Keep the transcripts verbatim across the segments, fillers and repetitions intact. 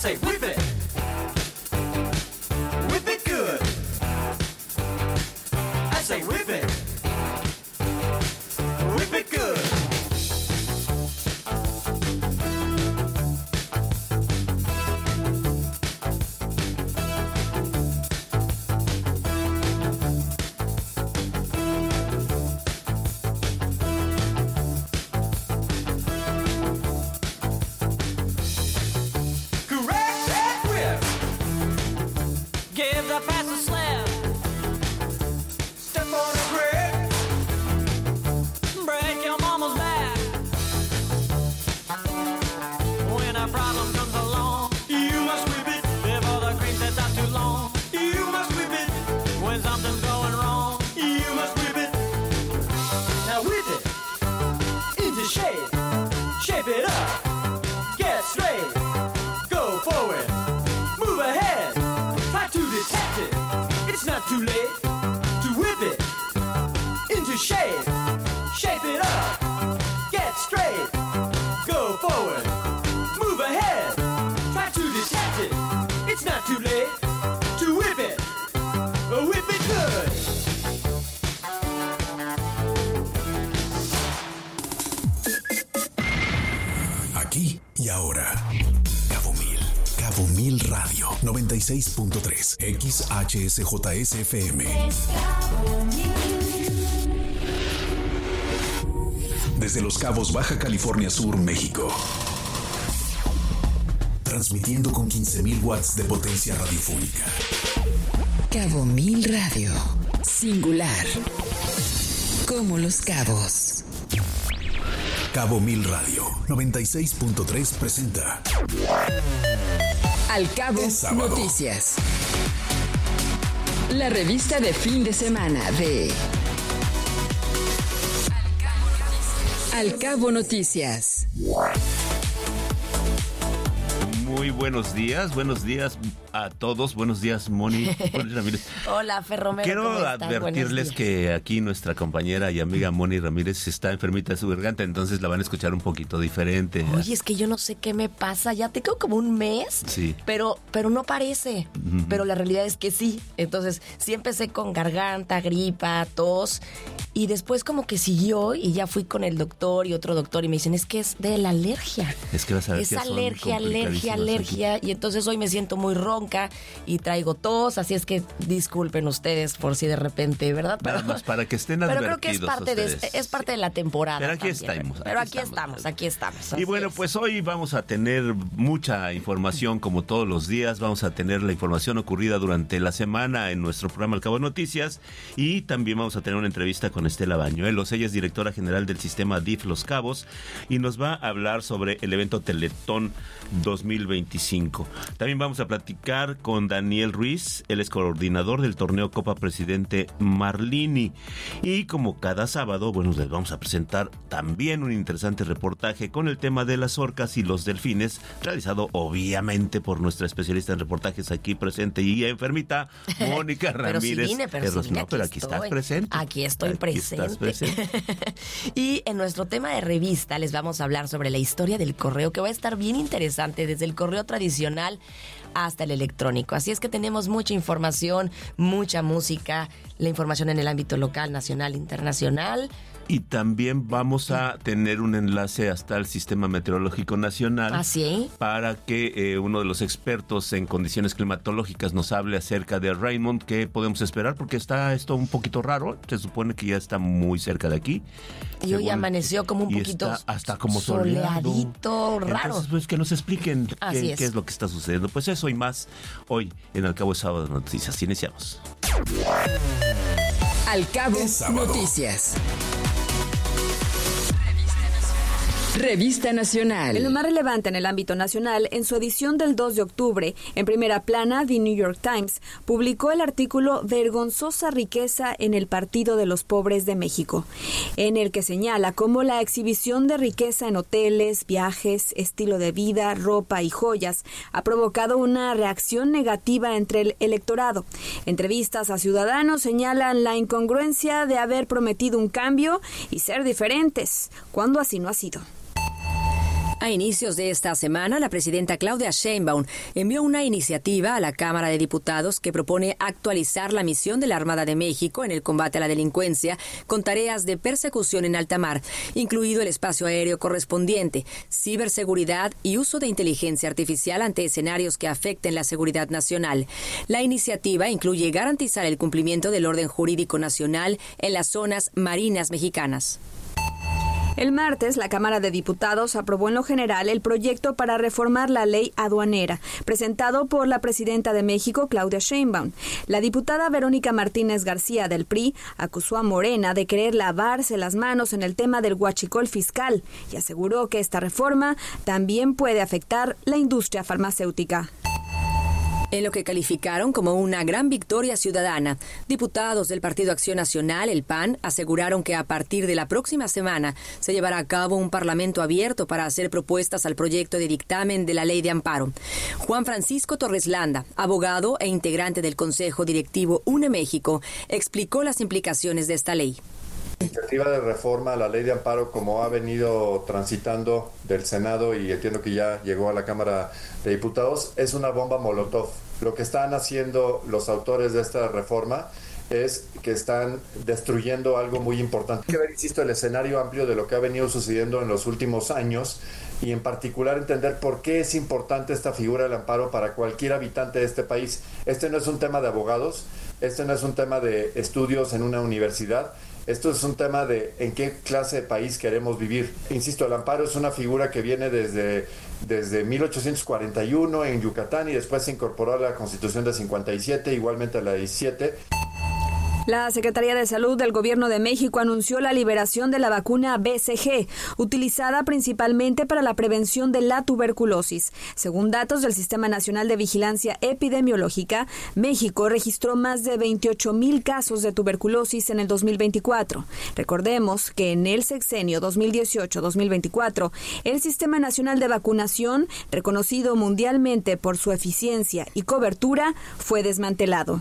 say whip it. Whip it good. I say whip it. Whip it good. Too late to whip it into shape. Shape it up, get straight, go forward, move ahead, try to detect it. It's not too late to whip it, whip it good. Aquí y ahora. Cabo Mil. Cabo Mil Radio noventa y seis punto tres X H S J S F M. Desde Los Cabos, Baja California Sur, México. Transmitiendo con quince mil watts de potencia radiofónica. Cabo Mil Radio. Singular. Como Los Cabos. Cabo Mil Radio noventa y seis punto tres presenta Al Cabo Noticias. La revista de fin de semana de Al Cabo Noticias. Muy buenos días, buenos días a todos, buenos días Moni, Moni Ramírez. Hola Fer Romero. Quiero advertirles que aquí nuestra compañera y amiga Moni Ramírez está enfermita de su garganta, entonces la van a escuchar un poquito diferente. Oye, es que yo no sé qué me pasa, ya tengo como un mes, sí. pero, pero no parece, uh-huh. Pero la realidad es que sí, entonces sí empecé con garganta, gripa, tos, y después como que siguió y ya fui con el doctor y otro doctor y me dicen, es que es de la alergia. Es que vas a ver es alergia, alergia, alergia, aquí. Y entonces hoy me siento muy ronca y traigo tos, así es que disculpen ustedes por si de repente, ¿verdad? Pero, Nada más para que estén advertidos. Pero creo que es parte ustedes. de es parte de la temporada. Pero aquí también, estamos. Pero aquí, aquí estamos, estamos, aquí estamos. Y bueno, es. pues hoy vamos a tener mucha información como todos los días. Vamos a tener la información ocurrida durante la semana en nuestro programa Al Cabo Noticias y también vamos a tener una entrevista con Estela Bañuelos. Ella es directora general del sistema D I F Los Cabos y nos va a hablar sobre el evento Teletón dos mil veinticinco. También vamos a platicar con Daniel Ruiz, él es coordinador del torneo Copa Presidente Marlini. Y como cada sábado, bueno, les vamos a presentar también un interesante reportaje con el tema de las orcas y los delfines, realizado obviamente por nuestra especialista en reportajes aquí presente y enfermita, Mónica Ramírez. Pero si vine, pero, pero si vine, no, aquí pero aquí estoy. estás presente. Aquí estoy aquí presente. Estás presente. Y en nuestro tema de revista les vamos a hablar sobre la historia del correo, que va a estar bien interesante, desde el correo tradicional hasta el electrónico. Así es que tenemos mucha información, mucha música, la información en el ámbito local, nacional, internacional. Y también vamos a tener un enlace hasta el Sistema Meteorológico Nacional. ¿Así? Para que eh, uno de los expertos en condiciones climatológicas nos hable acerca de Raymond. ¿Qué podemos esperar? Porque está esto un poquito raro. Se supone que ya está muy cerca de aquí. Y hoy amaneció como un y poquito está hasta como soleado. soleadito, raro. Entonces, pues que nos expliquen qué es. qué es lo que está sucediendo. Pues eso y más hoy en Al Cabo de Sábado Noticias. Iniciamos. Al Cabo Noticias. Revista Nacional. En lo más relevante en el ámbito nacional, en su edición del dos de octubre, en primera plana, The New York Times publicó el artículo Vergonzosa riqueza en el Partido de los Pobres de México, en el que señala cómo la exhibición de riqueza en hoteles, viajes, estilo de vida, ropa y joyas ha provocado una reacción negativa entre el electorado. Entrevistas a ciudadanos señalan la incongruencia de haber prometido un cambio y ser diferentes, cuando así no ha sido. A inicios de esta semana, la presidenta Claudia Sheinbaum envió una iniciativa a la Cámara de Diputados que propone actualizar la misión de la Armada de México en el combate a la delincuencia con tareas de persecución en alta mar, incluido el espacio aéreo correspondiente, ciberseguridad y uso de inteligencia artificial ante escenarios que afecten la seguridad nacional. La iniciativa incluye garantizar el cumplimiento del orden jurídico nacional en las zonas marinas mexicanas. El martes, la Cámara de Diputados aprobó en lo general el proyecto para reformar la ley aduanera, presentado por la presidenta de México, Claudia Sheinbaum. La diputada Verónica Martínez García del P R I acusó a Morena de querer lavarse las manos en el tema del huachicol fiscal y aseguró que esta reforma también puede afectar la industria farmacéutica. En lo que calificaron como una gran victoria ciudadana, diputados del Partido Acción Nacional, el P A N, aseguraron que a partir de la próxima semana se llevará a cabo un parlamento abierto para hacer propuestas al proyecto de dictamen de la Ley de Amparo. Juan Francisco Torres Landa, abogado e integrante del Consejo Directivo UNE México, explicó las implicaciones de esta ley. La iniciativa de reforma a la Ley de Amparo, como ha venido transitando del Senado y entiendo que ya llegó a la Cámara de Diputados, es una bomba molotov. Lo que están haciendo los autores de esta reforma es que están destruyendo algo muy importante. Hay que ver, insisto, el escenario amplio de lo que ha venido sucediendo en los últimos años y en particular entender por qué es importante esta figura del amparo para cualquier habitante de este país. Este no es un tema de abogados, este no es un tema de estudios en una universidad. Esto es un tema de en qué clase de país queremos vivir. Insisto, el amparo es una figura que viene desde, desde mil ochocientos cuarenta y uno en Yucatán y después se incorporó a la Constitución de cincuenta y siete, igualmente a la diecisiete. La Secretaría de Salud del Gobierno de México anunció la liberación de la vacuna B C G, utilizada principalmente para la prevención de la tuberculosis. Según datos del Sistema Nacional de Vigilancia Epidemiológica, México registró más de veintiocho mil casos de tuberculosis en el dos mil veinticuatro. Recordemos que en el sexenio dos mil dieciocho a dos mil veinticuatro, el Sistema Nacional de Vacunación, reconocido mundialmente por su eficiencia y cobertura, fue desmantelado.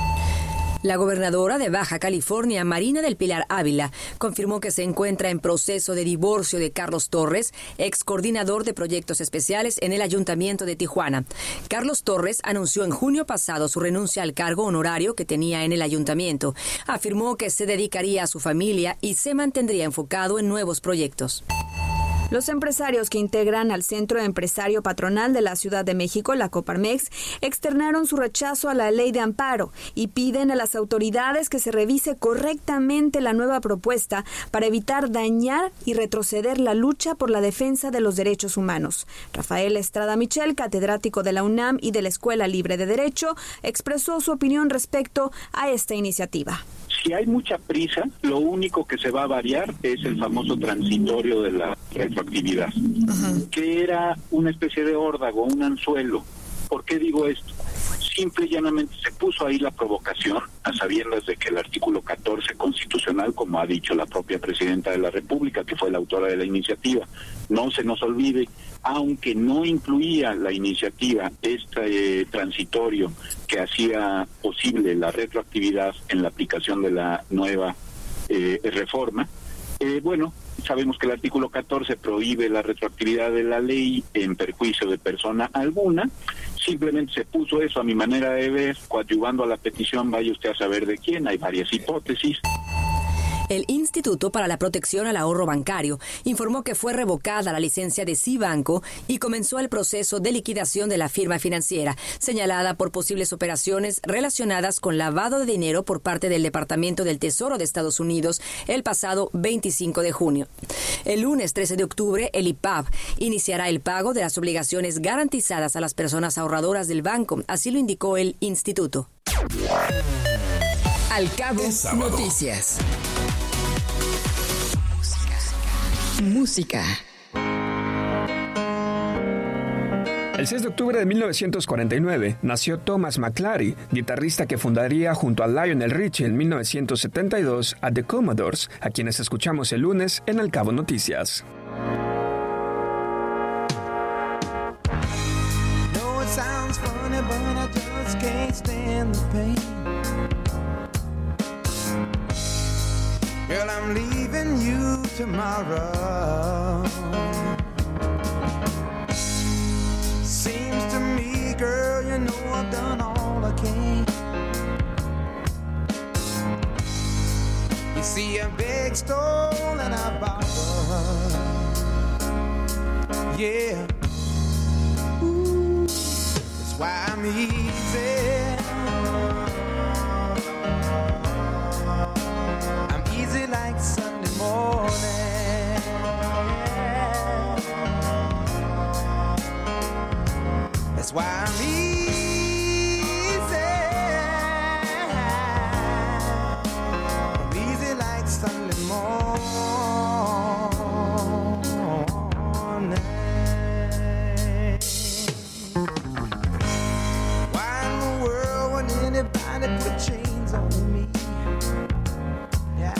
La gobernadora de Baja California, Marina del Pilar Ávila, confirmó que se encuentra en proceso de divorcio de Carlos Torres, ex coordinador de proyectos especiales en el Ayuntamiento de Tijuana. Carlos Torres anunció en junio pasado su renuncia al cargo honorario que tenía en el ayuntamiento. Afirmó que se dedicaría a su familia y se mantendría enfocado en nuevos proyectos. Los empresarios que integran al Centro Empresario Patronal de la Ciudad de México, la Coparmex, externaron su rechazo a la ley de amparo y piden a las autoridades que se revise correctamente la nueva propuesta para evitar dañar y retroceder la lucha por la defensa de los derechos humanos. Rafael Estrada Michel, catedrático de la UNAM y de la Escuela Libre de Derecho, expresó su opinión respecto a esta iniciativa. Si hay mucha prisa, lo único que se va a variar es el famoso transitorio de la retroactividad, uh-huh. que era una especie de órdago, un anzuelo. ¿Por qué digo esto? Simple y llanamente se puso ahí la provocación, a sabiendas de que el artículo catorce constitucional, como ha dicho la propia presidenta de la República, que fue la autora de la iniciativa, no se nos olvide, aunque no incluía la iniciativa este eh, transitorio que hacía posible la retroactividad en la aplicación de la nueva eh, reforma, eh, bueno, sabemos que el artículo catorce prohíbe la retroactividad de la ley en perjuicio de persona alguna. Simplemente se puso eso, a mi manera de ver, coadyuvando a la petición, vaya usted a saber de quién, hay varias hipótesis. El Instituto para la Protección al Ahorro Bancario informó que fue revocada la licencia de Cibanco y comenzó el proceso de liquidación de la firma financiera, señalada por posibles operaciones relacionadas con lavado de dinero por parte del Departamento del Tesoro de Estados Unidos el pasado veinticinco de junio. El lunes trece de octubre, el I P A B iniciará el pago de las obligaciones garantizadas a las personas ahorradoras del banco, así lo indicó el instituto. Al Cabo Noticias. Música. El seis de octubre de mil novecientos cuarenta y nueve nació Thomas McClary, guitarrista que fundaría junto a Lionel Richie en mil novecientos setenta y dos a The Commodores, a quienes escuchamos el lunes en Al Cabo Noticias. No, it sounds funny, but I just can't stand the pain. Girl, I'm leaving you tomorrow. See a big stone and a bottle. Yeah. Ooh, that's why I'm easy. I'm easy like Sunday morning. That's why I'm easy. I'm easy like Sunday morning. Why in the world would anybody put chains on me? Yeah,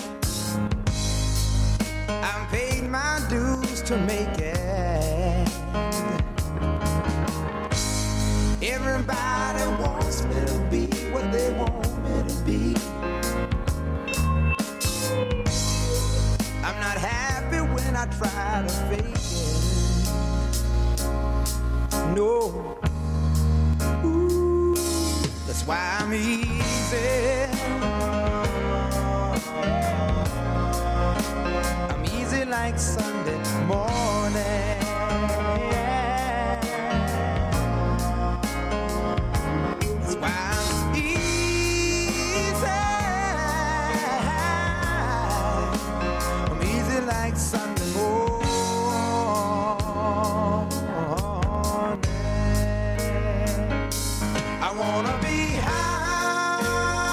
I paid my dues to make it. Everybody wants me to be what they want me to be. I'm not happy when I try to fake it. No. Ooh, that's why I'm easy. I'm easy like Sunday morning. Sunday morning. I wanna be high,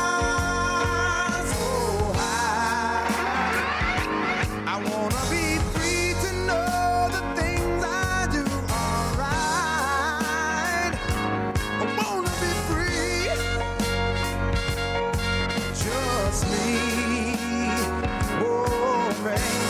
so high. I wanna be free to know the things I do are right. I wanna be free, just me. Oh, man.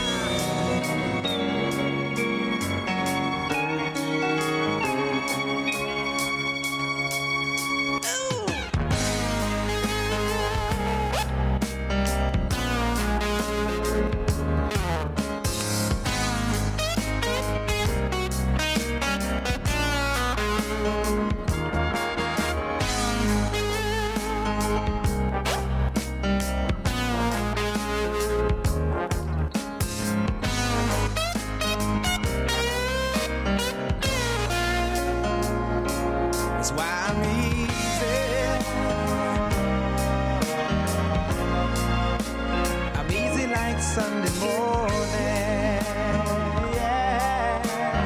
Sunday morning, yeah.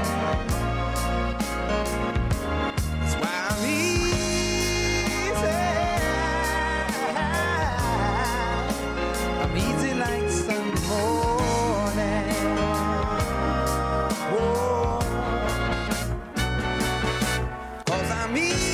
That's why I'm easy. I'm easy like Sunday morning. Whoa. 'Cause I'm easy.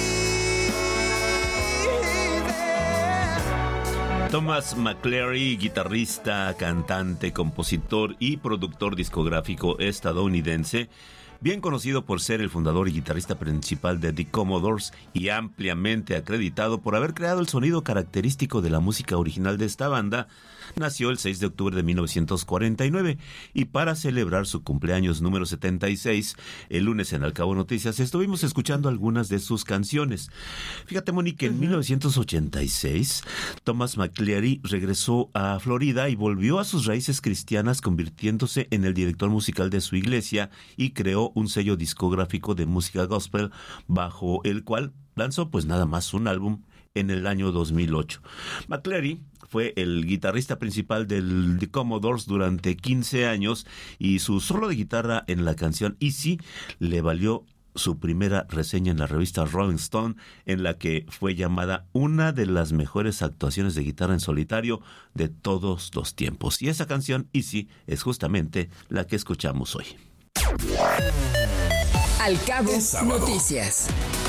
Thomas McClary, guitarrista, cantante, compositor y productor discográfico estadounidense, bien conocido por ser el fundador y guitarrista principal de The Commodores y ampliamente acreditado por haber creado el sonido característico de la música original de esta banda, nació el seis de octubre de mil novecientos cuarenta y nueve y para celebrar su cumpleaños número setenta y seis, el lunes en Al Cabo Noticias estuvimos escuchando algunas de sus canciones. Fíjate, Monique, en uh-huh. mil novecientos ochenta y seis, Thomas McClary regresó a Florida y volvió a sus raíces cristianas, convirtiéndose en el director musical de su iglesia y creó un sello discográfico de música gospel bajo el cual lanzó pues nada más un álbum en el año dos mil ocho. McClary fue el guitarrista principal del The Commodores durante quince años y su solo de guitarra en la canción Easy le valió su primera reseña en la revista Rolling Stone, en la que fue llamada una de las mejores actuaciones de guitarra en solitario de todos los tiempos. Y esa canción Easy es justamente la que escuchamos hoy. Al Cabo Noticias.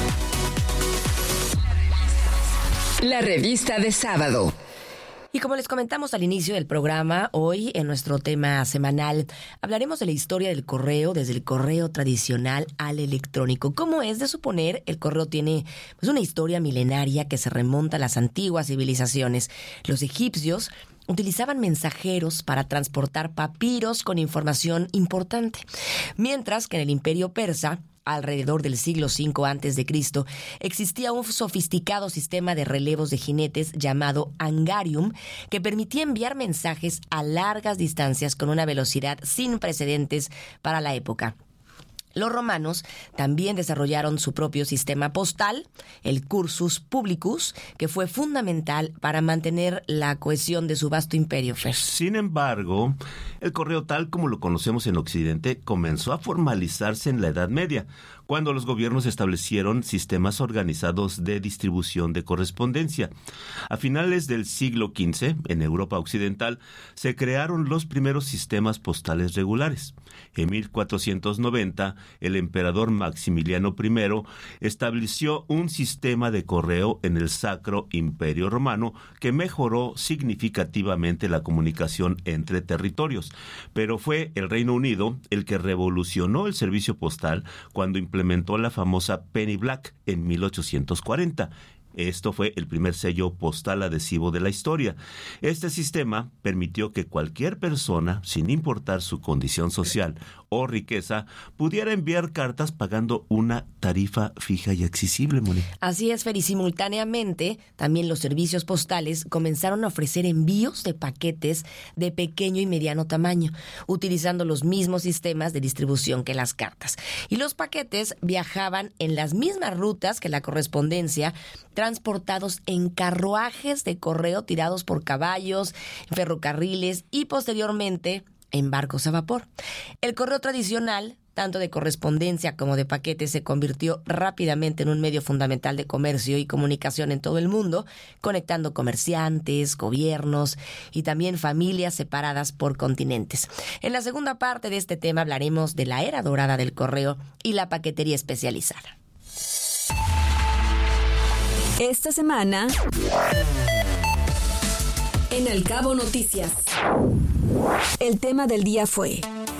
La revista de sábado. Y como les comentamos al inicio del programa, hoy en nuestro tema semanal hablaremos de la historia del correo, desde el correo tradicional al electrónico. Como es de suponer, el correo tiene pues, una historia milenaria que se remonta a las antiguas civilizaciones. Los egipcios utilizaban mensajeros para transportar papiros con información importante, mientras que en el Imperio Persa alrededor del siglo cinco antes de Cristo, existía un sofisticado sistema de relevos de jinetes llamado Angarium que permitía enviar mensajes a largas distancias con una velocidad sin precedentes para la época. Los romanos también desarrollaron su propio sistema postal, el Cursus Publicus, que fue fundamental para mantener la cohesión de su vasto imperio. Fer. Sin embargo, el correo tal como lo conocemos en Occidente comenzó a formalizarse en la Edad Media, cuando los gobiernos establecieron sistemas organizados de distribución de correspondencia. A finales del siglo quince, en Europa Occidental, se crearon los primeros sistemas postales regulares. En mil cuatrocientos noventa, el emperador Maximiliano primero estableció un sistema de correo en el Sacro Imperio Romano que mejoró significativamente la comunicación entre territorios. Pero fue el Reino Unido el que revolucionó el servicio postal cuando implementó la famosa Penny Black en mil ochocientos cuarenta. Esto fue el primer sello postal adhesivo de la historia. Este sistema permitió que cualquier persona, sin importar su condición social o riqueza, pudiera enviar cartas pagando una tarifa fija y accesible, Moni. Así es, Fer, y simultáneamente también los servicios postales comenzaron a ofrecer envíos de paquetes de pequeño y mediano tamaño, utilizando los mismos sistemas de distribución que las cartas. Y los paquetes viajaban en las mismas rutas que la correspondencia, transportados en carruajes de correo tirados por caballos, ferrocarriles y posteriormente en barcos a vapor. El correo tradicional, tanto de correspondencia como de paquetes, se convirtió rápidamente en un medio fundamental de comercio y comunicación en todo el mundo, conectando comerciantes, gobiernos y también familias separadas por continentes. En la segunda parte de este tema hablaremos de la era dorada del correo y la paquetería especializada. Esta semana, en Al Cabo Noticias, el tema del día fue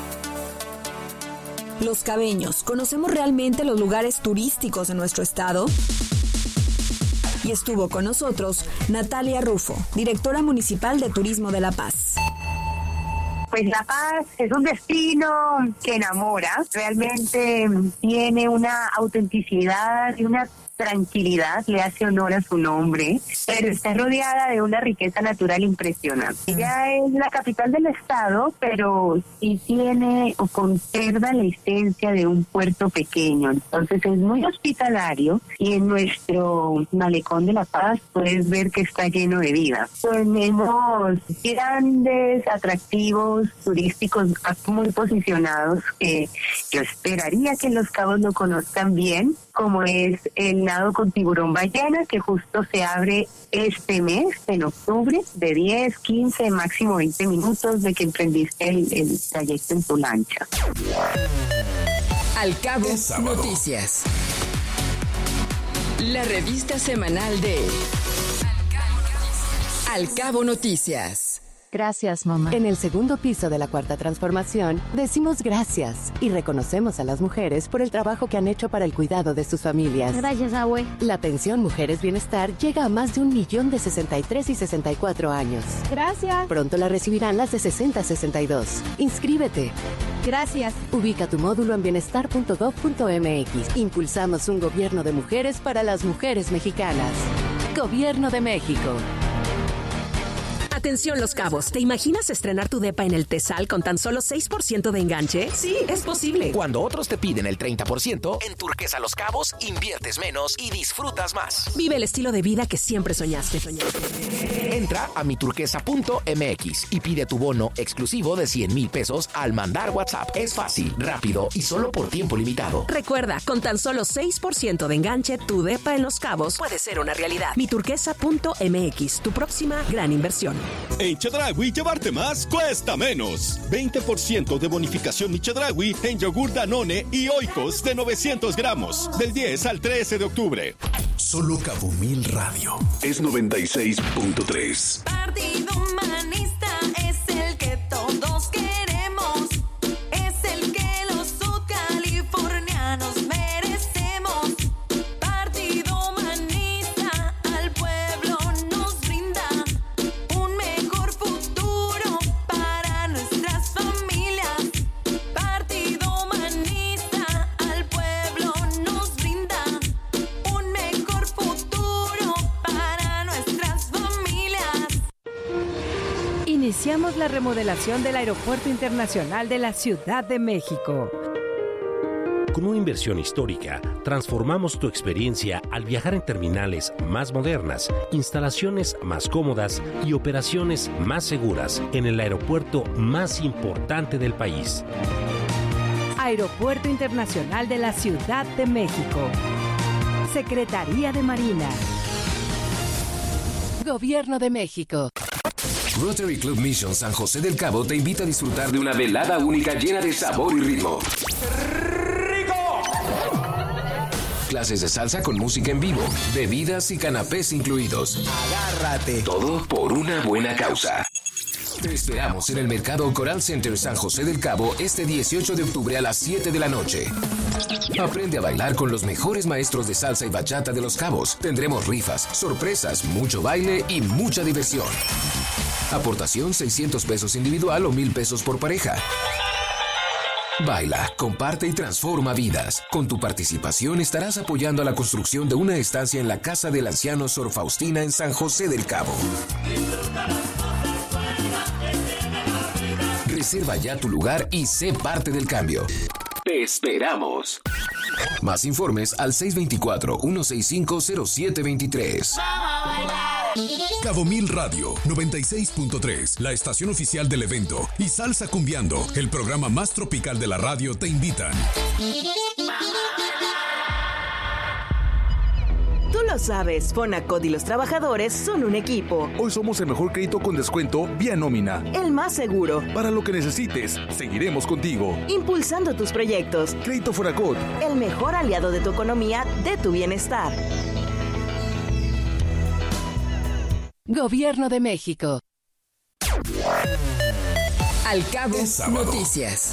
Los Cabeños. ¿Conocemos realmente los lugares turísticos de nuestro estado? Y estuvo con nosotros Natalia Rufo, directora municipal de Turismo de La Paz. Pues La Paz es un destino que enamora, realmente tiene una autenticidad y una tranquilidad, le hace honor a su nombre, pero está rodeada de una riqueza natural impresionante. Ella es la capital del estado, pero sí tiene o conserva la esencia de un puerto pequeño, entonces es muy hospitalario y en nuestro malecón de La Paz puedes ver que está lleno de vida. Tenemos grandes atractivos turísticos muy posicionados que yo esperaría que Los Cabos lo conozcan bien, como es el nado con tiburón ballena, que justo se abre este mes, en octubre, de diez, quince, máximo veinte minutos de que emprendiste el, el trayecto en tu lancha. Al Cabo Noticias. La revista semanal de Al Cabo Noticias. Gracias, mamá. En el segundo piso de la Cuarta Transformación, decimos gracias y reconocemos a las mujeres por el trabajo que han hecho para el cuidado de sus familias. Gracias, abue. La pensión Mujeres Bienestar llega a más de un millón de sesenta y tres y sesenta y cuatro años. Gracias. Pronto la recibirán las de sesenta a sesenta y dos. Inscríbete. Gracias. Ubica tu módulo en bienestar punto gov punto mx. Impulsamos un gobierno de mujeres para las mujeres mexicanas. Gobierno de México. Atención Los Cabos, ¿te imaginas estrenar tu depa en el Tesal con tan solo seis por ciento de enganche? Sí, es posible. Cuando otros te piden el treinta por ciento, en Turquesa Los Cabos inviertes menos y disfrutas más. Vive el estilo de vida que siempre soñaste. Entra a mi turquesa punto mx y pide tu bono exclusivo de cien mil pesos al mandar WhatsApp. Es fácil, rápido y solo por tiempo limitado. Recuerda, con tan solo seis por ciento de enganche, tu depa en Los Cabos puede ser una realidad. mi turquesa punto mx, tu próxima gran inversión. En Chedraui, llevarte más cuesta menos. veinte por ciento de bonificación mi Chedraui en yogur Danone y Oikos de novecientos gramos. Del diez al trece de octubre. Solo Cabo Mil Radio. Es noventa y seis punto tres. Partido Humanista es el que todos queremos. Es el que los sudcalifornianos merecemos. Partido Humanista al pueblo nos brinda un mejor futuro para nuestras familias. Partido Humanista al pueblo iniciamos la remodelación del Aeropuerto Internacional de la Ciudad de México. Con una inversión histórica, transformamos tu experiencia al viajar en terminales más modernas, instalaciones más cómodas y operaciones más seguras en el aeropuerto más importante del país. Aeropuerto Internacional de la Ciudad de México. Secretaría de Marina. Gobierno de México. Rotary Club Mission San José del Cabo te invita a disfrutar de una velada única llena de sabor y ritmo. Clases de salsa con música en vivo, bebidas y canapés incluidos. Agárrate. Todo por una buena causa. Te esperamos en el Mercado Coral Center San José del Cabo este dieciocho de octubre a las siete de la noche. Aprende a bailar con los mejores maestros de salsa y bachata de Los Cabos. Tendremos rifas, sorpresas, mucho baile y mucha diversión. Aportación seiscientos pesos individual o mil pesos por pareja. Baila, comparte y transforma vidas. Con tu participación estarás apoyando a la construcción de una estancia en la Casa del Anciano Sor Faustina en San José del Cabo. Reserva ya tu lugar y sé parte del cambio. Te esperamos. Más informes al seis dos cuatro, uno seis cinco, cero siete dos tres. Cabo Mil Radio noventa y seis punto tres, la estación oficial del evento, y Salsa Cumbiando, el programa más tropical de la radio, te invitan. Tú lo sabes, Fonacot y los trabajadores son un equipo. Hoy somos el mejor crédito con descuento vía nómina. El más seguro. Para lo que necesites, seguiremos contigo. Impulsando tus proyectos. Crédito Fonacot. El mejor aliado de tu economía, de tu bienestar. Gobierno de México. Al Cabo Noticias.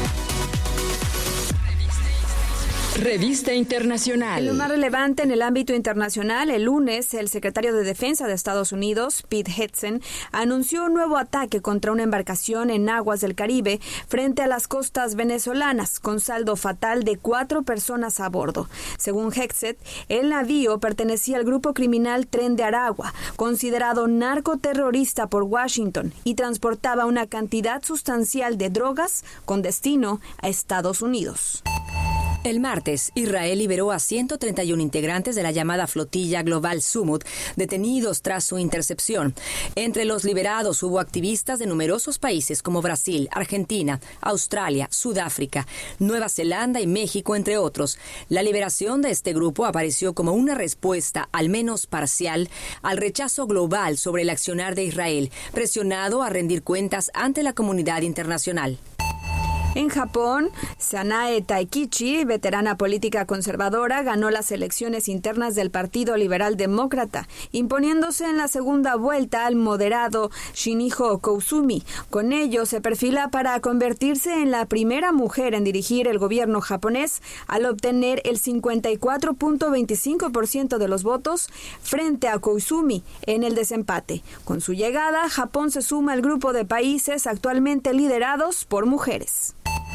Revista Internacional. Lo más relevante en el ámbito internacional, el lunes, el secretario de Defensa de Estados Unidos, Pete Hegseth, anunció un nuevo ataque contra una embarcación en aguas del Caribe frente a las costas venezolanas, con saldo fatal de cuatro personas a bordo. Según Hegseth, el navío pertenecía al grupo criminal Tren de Aragua, considerado narcoterrorista por Washington, y transportaba una cantidad sustancial de drogas con destino a Estados Unidos. El martes, Israel liberó a ciento treinta y uno integrantes de la llamada flotilla Global Summit, detenidos tras su intercepción. Entre los liberados hubo activistas de numerosos países como Brasil, Argentina, Australia, Sudáfrica, Nueva Zelanda y México, entre otros. La liberación de este grupo apareció como una respuesta, al menos parcial, al rechazo global sobre el accionar de Israel, presionado a rendir cuentas ante la comunidad internacional. En Japón, Sanae Taikichi, veterana política conservadora, ganó las elecciones internas del Partido Liberal Demócrata, imponiéndose en la segunda vuelta al moderado Shinijo Koizumi. Con ello, se perfila para convertirse en la primera mujer en dirigir el gobierno japonés al obtener el cincuenta y cuatro punto veinticinco por ciento de los votos frente a Koizumi en el desempate. Con su llegada, Japón se suma al grupo de países actualmente liderados por mujeres.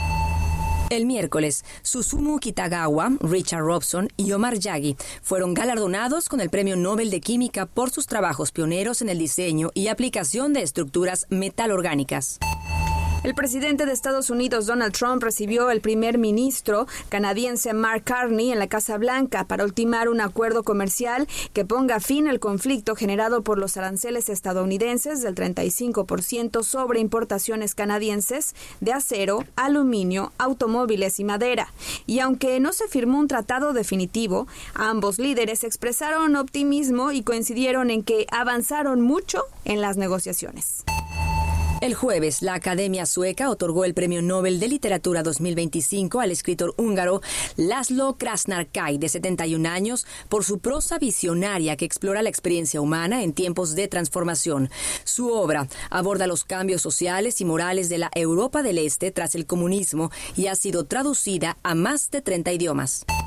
El miércoles, Susumu Kitagawa, Richard Robson y Omar Yagi fueron galardonados con el Premio Nobel de Química por sus trabajos pioneros en el diseño y aplicación de estructuras metalorgánicas. El presidente de Estados Unidos, Donald Trump, recibió al primer ministro canadiense Mark Carney en la Casa Blanca para ultimar un acuerdo comercial que ponga fin al conflicto generado por los aranceles estadounidenses del treinta y cinco por ciento sobre importaciones canadienses de acero, aluminio, automóviles y madera. Y aunque no se firmó un tratado definitivo, ambos líderes expresaron optimismo y coincidieron en que avanzaron mucho en las negociaciones. El jueves, la Academia Sueca otorgó el Premio Nobel de Literatura dos mil veinticinco al escritor húngaro László Krasznahorkai, de setenta y un años, por su prosa visionaria que explora la experiencia humana en tiempos de transformación. Su obra aborda los cambios sociales y morales de la Europa del Este tras el comunismo y ha sido traducida a más de treinta idiomas.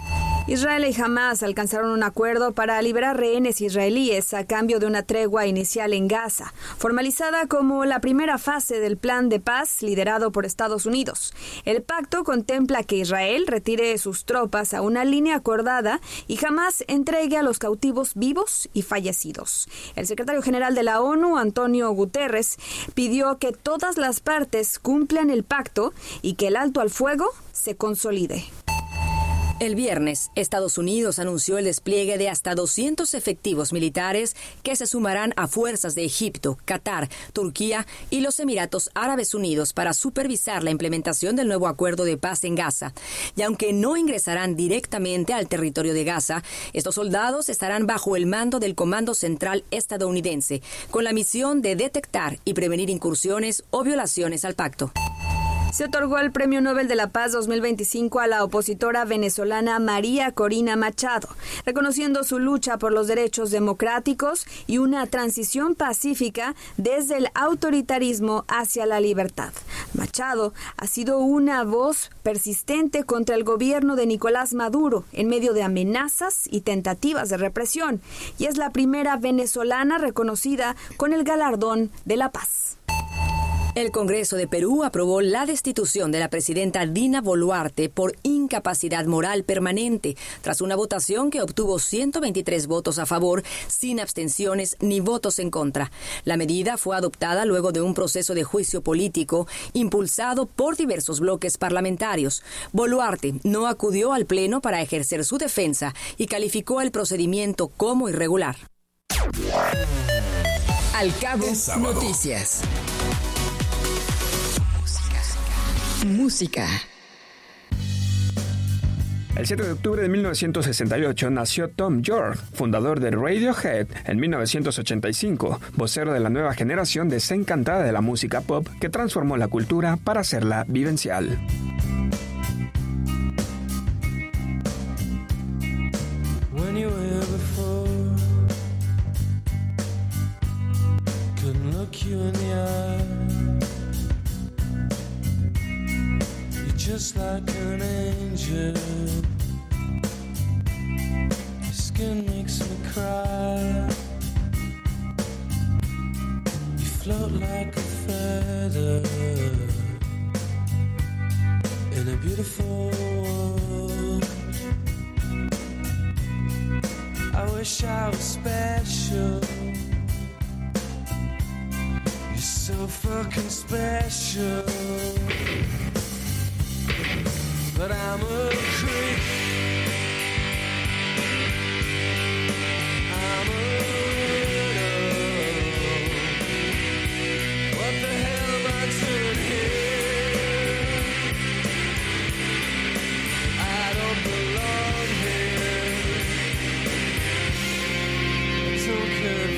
Israel y Hamas alcanzaron un acuerdo para liberar rehenes israelíes a cambio de una tregua inicial en Gaza, formalizada como la primera fase del plan de paz liderado por Estados Unidos. El pacto contempla que Israel retire sus tropas a una línea acordada y Hamas entregue a los cautivos vivos y fallecidos. El secretario general de la ONU, Antonio Guterres, pidió que todas las partes cumplan el pacto y que el alto al fuego se consolide. El viernes, Estados Unidos anunció el despliegue de hasta doscientos efectivos militares que se sumarán a fuerzas de Egipto, Qatar, Turquía y los Emiratos Árabes Unidos para supervisar la implementación del nuevo acuerdo de paz en Gaza. Y aunque no ingresarán directamente al territorio de Gaza, estos soldados estarán bajo el mando del Comando Central estadounidense, con la misión de detectar y prevenir incursiones o violaciones al pacto. Se otorgó el Premio Nobel de la Paz dos mil veinticinco a la opositora venezolana María Corina Machado, reconociendo su lucha por los derechos democráticos y una transición pacífica desde el autoritarismo hacia la libertad. Machado ha sido una voz persistente contra el gobierno de Nicolás Maduro en medio de amenazas y tentativas de represión, y es la primera venezolana reconocida con el galardón de la paz. El Congreso de Perú aprobó la destitución de la presidenta Dina Boluarte por incapacidad moral permanente, tras una votación que obtuvo ciento veintitrés votos a favor, sin abstenciones ni votos en contra. La medida fue adoptada luego de un proceso de juicio político impulsado por diversos bloques parlamentarios. Boluarte no acudió al Pleno para ejercer su defensa y calificó el procedimiento como irregular. Al Cabo Noticias. Música. El siete de octubre de mil novecientos sesenta y ocho nació Thom Yorke, fundador de Radiohead. En mil novecientos ochenta y cinco, vocero de la nueva generación desencantada de la música pop que transformó la cultura para hacerla vivencial. When you were before, couldn't look you in the eye. Just like an angel, your skin makes me cry. You float like a feather in a beautiful world. I wish I was special. You're so fucking special. But I'm a creep. I'm a widow. What the hell am I doing here? I don't belong here. I don't care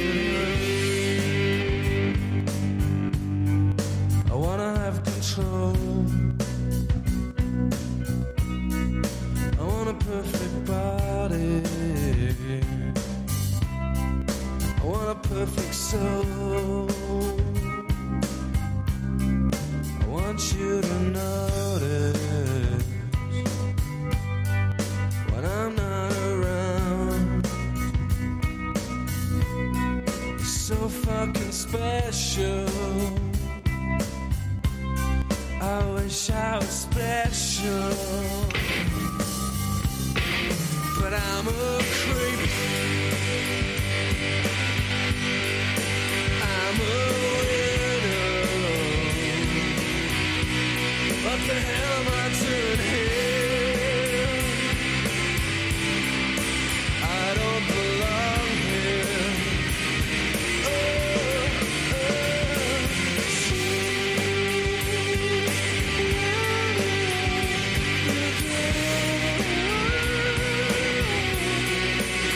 for you. I wanna have control. Perfect body. I want a perfect soul. I want you to notice when I'm not around. You're so fucking special. I wish I was special. But I'm a creep. I'm a widow. What the hell am I doing here? I don't belong here. Oh, oh.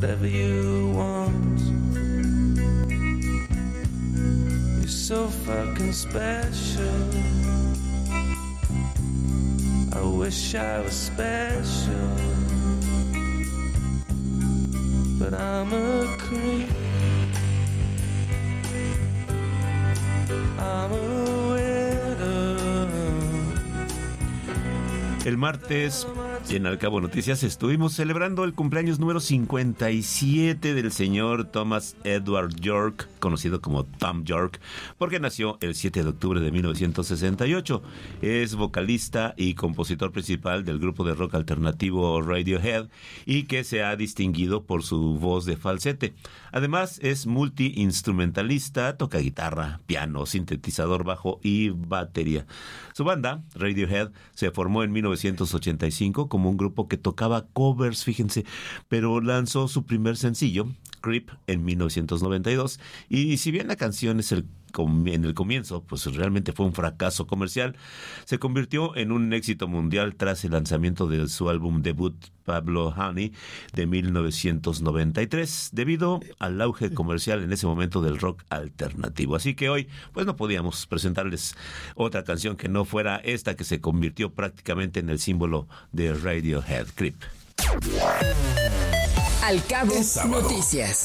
whatever you want. You're so fucking special. I wish I was special, but I'm a creep. I'm a widow. El martes, en Al Cabo Noticias, estuvimos celebrando el cumpleaños número cincuenta y siete del señor Thomas Edward York, conocido como Tom York, porque nació el siete de octubre de mil novecientos sesenta y ocho. Es vocalista y compositor principal del grupo de rock alternativo Radiohead y que se ha distinguido por su voz de falsete. Además, es multiinstrumentalista, toca guitarra, piano, sintetizador, bajo y batería. Su banda, Radiohead, se formó en mil novecientos ochenta y cinco como un grupo que tocaba covers, fíjense, pero lanzó su primer sencillo, Creep, en mil novecientos noventa y dos, y si bien la canción es el en el comienzo, pues realmente fue un fracaso comercial, se convirtió en un éxito mundial tras el lanzamiento de su álbum debut Pablo Honey de mil novecientos noventa y tres, debido al auge comercial en ese momento del rock alternativo. Así que hoy, pues no podíamos presentarles otra canción que no fuera esta que se convirtió prácticamente en el símbolo de Radiohead, Creep. Al Cabo Noticias.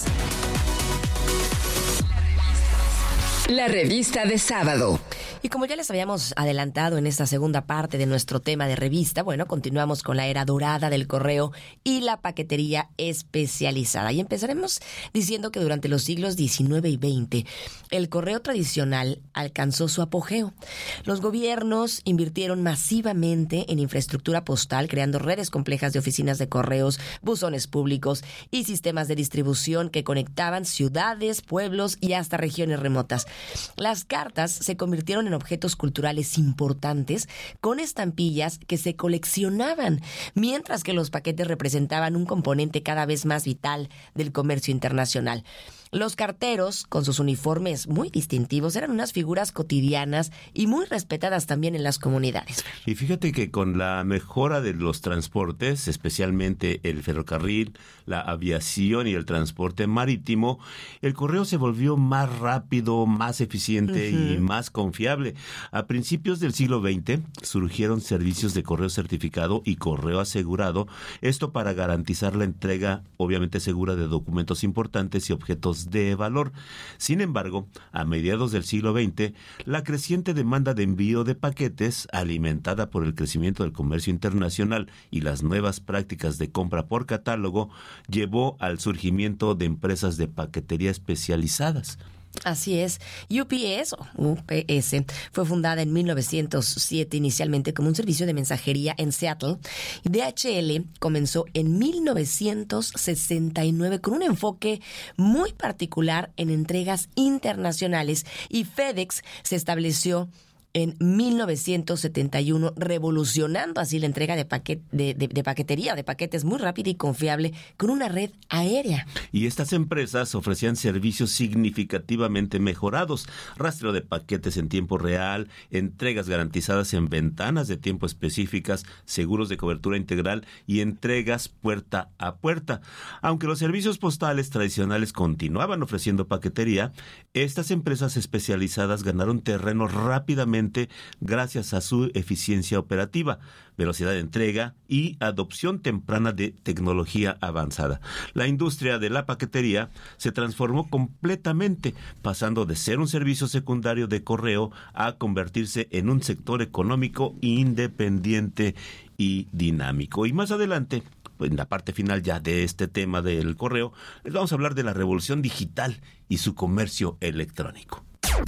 La revista de sábado. Y como ya les habíamos adelantado en esta segunda parte de nuestro tema de revista, bueno, continuamos con la era dorada del correo y la paquetería especializada. Y empezaremos diciendo que durante los siglos diecinueve y veinte, el correo tradicional alcanzó su apogeo. Los gobiernos invirtieron masivamente en infraestructura postal, creando redes complejas de oficinas de correos, buzones públicos y sistemas de distribución que conectaban ciudades, pueblos y hasta regiones remotas. Las cartas se convirtieron en objetos culturales importantes con estampillas que se coleccionaban, mientras que los paquetes representaban un componente cada vez más vital del comercio internacional. Los carteros, con sus uniformes muy distintivos, eran unas figuras cotidianas y muy respetadas también en las comunidades. Y fíjate que con la mejora de los transportes, especialmente el ferrocarril, la aviación y el transporte marítimo, el correo se volvió más rápido, más eficiente uh-huh. y más confiable. A principios del siglo veinte surgieron servicios de correo certificado y correo asegurado, esto para garantizar la entrega, obviamente segura, de documentos importantes y objetos de valor. Sin embargo, a mediados del siglo veinte, la creciente demanda de envío de paquetes, alimentada por el crecimiento del comercio internacional y las nuevas prácticas de compra por catálogo, llevó al surgimiento de empresas de paquetería especializadas. Así es. U P S, o U P S, fue fundada en mil novecientos siete inicialmente como un servicio de mensajería en Seattle. D H L comenzó en mil novecientos sesenta y nueve con un enfoque muy particular en entregas internacionales, y FedEx se estableció en mil novecientos setenta y uno, revolucionando así la entrega de, paquet, de, de, de paquetería, de paquetes muy rápida y confiable con una red aérea. Y estas empresas ofrecían servicios significativamente mejorados: rastreo de paquetes en tiempo real, entregas garantizadas en ventanas de tiempo específicas, seguros de cobertura integral y entregas puerta a puerta. Aunque los servicios postales tradicionales continuaban ofreciendo paquetería, estas empresas especializadas ganaron terreno rápidamente gracias a su eficiencia operativa, velocidad de entrega y adopción temprana de tecnología avanzada. La industria de la paquetería se transformó completamente, pasando de ser un servicio secundario de correo a convertirse en un sector económico independiente y dinámico. Y más adelante, en la parte final ya de este tema del correo, les vamos a hablar de la revolución digital y su comercio electrónico.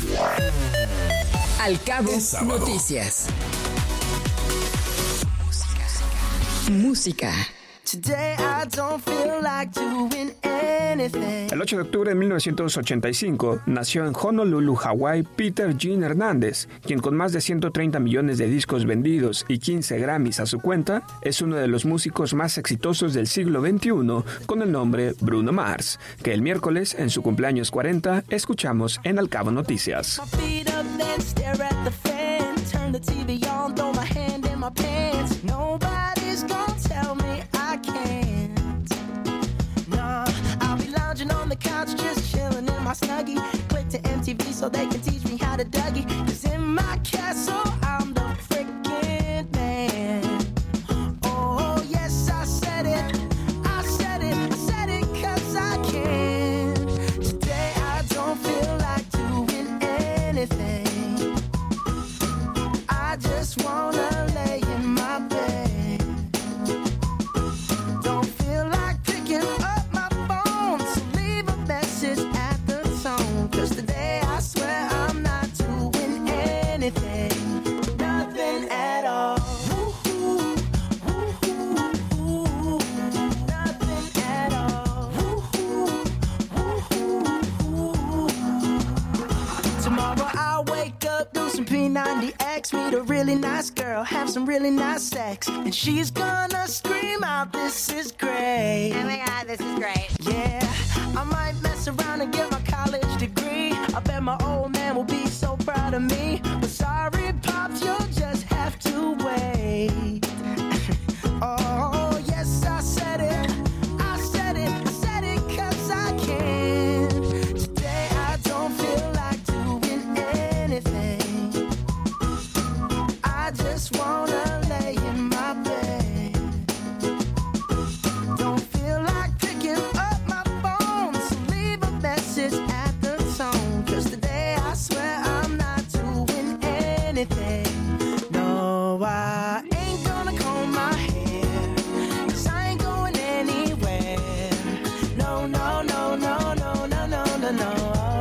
Al Cabo Noticias. Música. El ocho de octubre de mil novecientos ochenta y cinco nació en Honolulu, Hawái, Peter Gene Hernández, quien con más de ciento treinta millones de discos vendidos y quince Grammys a su cuenta, es uno de los músicos más exitosos del siglo veintiuno, con el nombre Bruno Mars, que el miércoles, en su cumpleaños cuarenta, escuchamos en Al Cabo Noticias. Nobody's gonna tell me I can't. Nah, so they can teach me how to Dougie. 'Cause in my castle, I'm the freaking man. Oh, yes, I said it. I said it. I said it 'cause I can. Today I don't feel like doing anything. I just wanna lay in my bed. Don't feel like picking up my phone, so leave a message at the tone. 'Cause today I swear I'm not doing anything, nothing at all. Woo-hoo, woo-hoo, woo-hoo, nothing at all. Woo-hoo, woo-hoo, woo-hoo. Tomorrow I'll wake up, do some P ninety X, meet a really nice girl, have some really nice sex, and she's gonna scream out, "This is great." Oh my God, this is great. Yeah, I might mess around and get my college degree. I bet my old man will be so proud of me. But sorry, Pops, you'll just have to wait. Oh, yes, I said it. I said it. I said it 'cause I can. Today I don't feel like doing anything. I just wanna lay in my bed. Don't feel like picking up my phone, so leave a message at the tone. 'Cause today I swear I'm not doing anything. No, I ain't gonna comb my hair, 'cause I ain't going anywhere. No, no, no, no, no, no, no, no, no.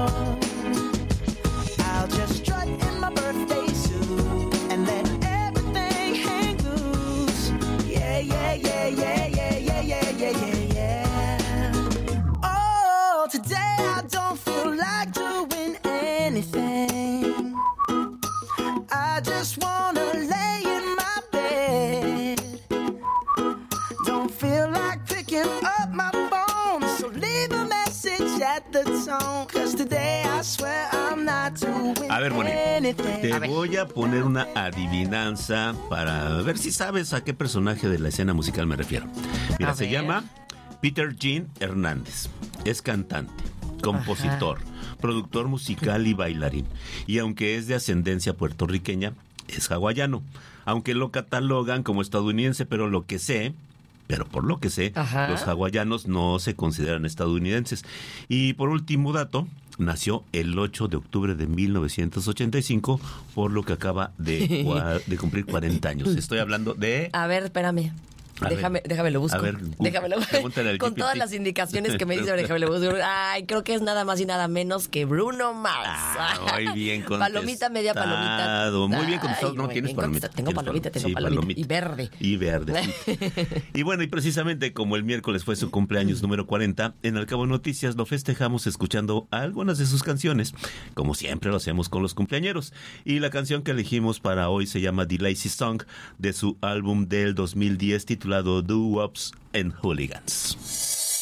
I'll just strut in my birthday suit and let everything hang loose. Yeah, yeah, yeah, yeah, yeah, yeah, yeah, yeah, yeah, yeah. Oh, today I don't feel like doing anything. I just wanna lay in my bed. Don't feel like picking up my phone, so leave a message at the tone. 'Cause today I swear I'm not doing A ver, Moni, anything. te voy a poner una adivinanza para ver si sabes a qué personaje de la escena musical me refiero. Mira, A se ver. llama Peter Jean Hernández. Es cantante, compositor, productor musical y bailarín. Y aunque es de ascendencia puertorriqueña, es hawaiano. Aunque lo catalogan como estadounidense, pero lo que sé... Pero por lo que sé, Ajá. los hawaianos no se consideran estadounidenses. Y por último dato, nació el ocho de octubre de mil novecientos ochenta y cinco, por lo que acaba de, cua- de cumplir cuarenta años. Estoy hablando de... A ver, espérame. A Déjame, ver, déjame lo busco. a ver, déjame lo pregúntale al Con G P T. todas las indicaciones que me dice, déjame lo busco. Ay, creo que es nada más y nada menos que Bruno Mars. Ah, muy bien contestado. Palomita, media palomita. Muy bien contestado. No muy tienes bien palomita. contestado. Tengo Tienes palomita, tengo sí, palomita. Y verde. Y verde. sí. Y bueno, y precisamente como el miércoles fue su cumpleaños número cuarenta, en Al Cabo Noticias lo festejamos escuchando algunas de sus canciones, como siempre lo hacemos con los cumpleañeros. Y la canción que elegimos para hoy se llama The Lazy Song, de su álbum del dos mil diez titulado Do Wops and Hooligans.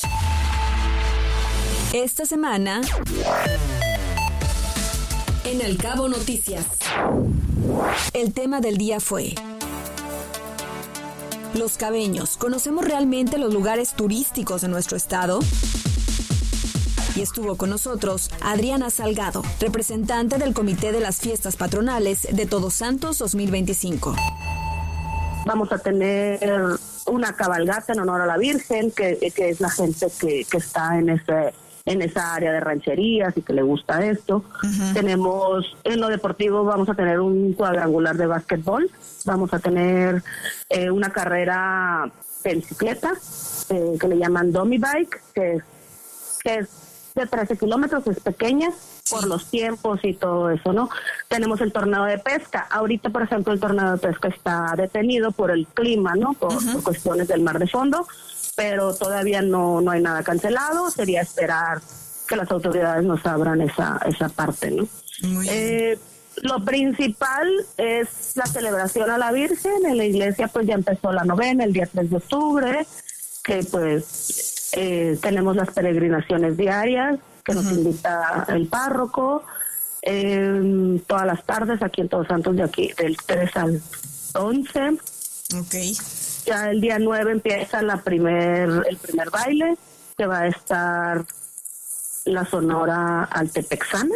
Esta semana en Al Cabo Noticias, el tema del día fue Los Cabeños. ¿Conocemos realmente los lugares turísticos de nuestro estado? Y estuvo con nosotros Adriana Salgado, representante del Comité de las Fiestas Patronales de Todos Santos dos mil veinticinco. Vamos a tener una cabalgata en honor a la Virgen, que, que es la gente que, que está en ese en esa área de rancherías y que le gusta esto. Uh-huh. Tenemos, en lo deportivo vamos a tener un cuadrangular de básquetbol, vamos a tener eh, una carrera de bicicleta eh, que le llaman dummy bike, que es, que es de trece kilómetros, es pequeña por los tiempos y todo eso, ¿no? Tenemos el torneo de pesca. Ahorita, por ejemplo, el torneo de pesca está detenido por el clima, ¿no? Por, uh-huh. por cuestiones del mar de fondo, pero todavía no, no hay nada cancelado. Sería esperar que las autoridades nos abran esa, esa parte, ¿no? Muy eh, lo principal es la celebración a la Virgen. En la iglesia pues ya empezó la novena el día tres de octubre, que pues eh, tenemos las peregrinaciones diarias que nos uh-huh. invita el párroco, eh, todas las tardes aquí en Todos Santos, de aquí del tres al once. Okay. Ya el día nueve empieza la primer, el primer baile, que va a estar la Sonora Altepexana.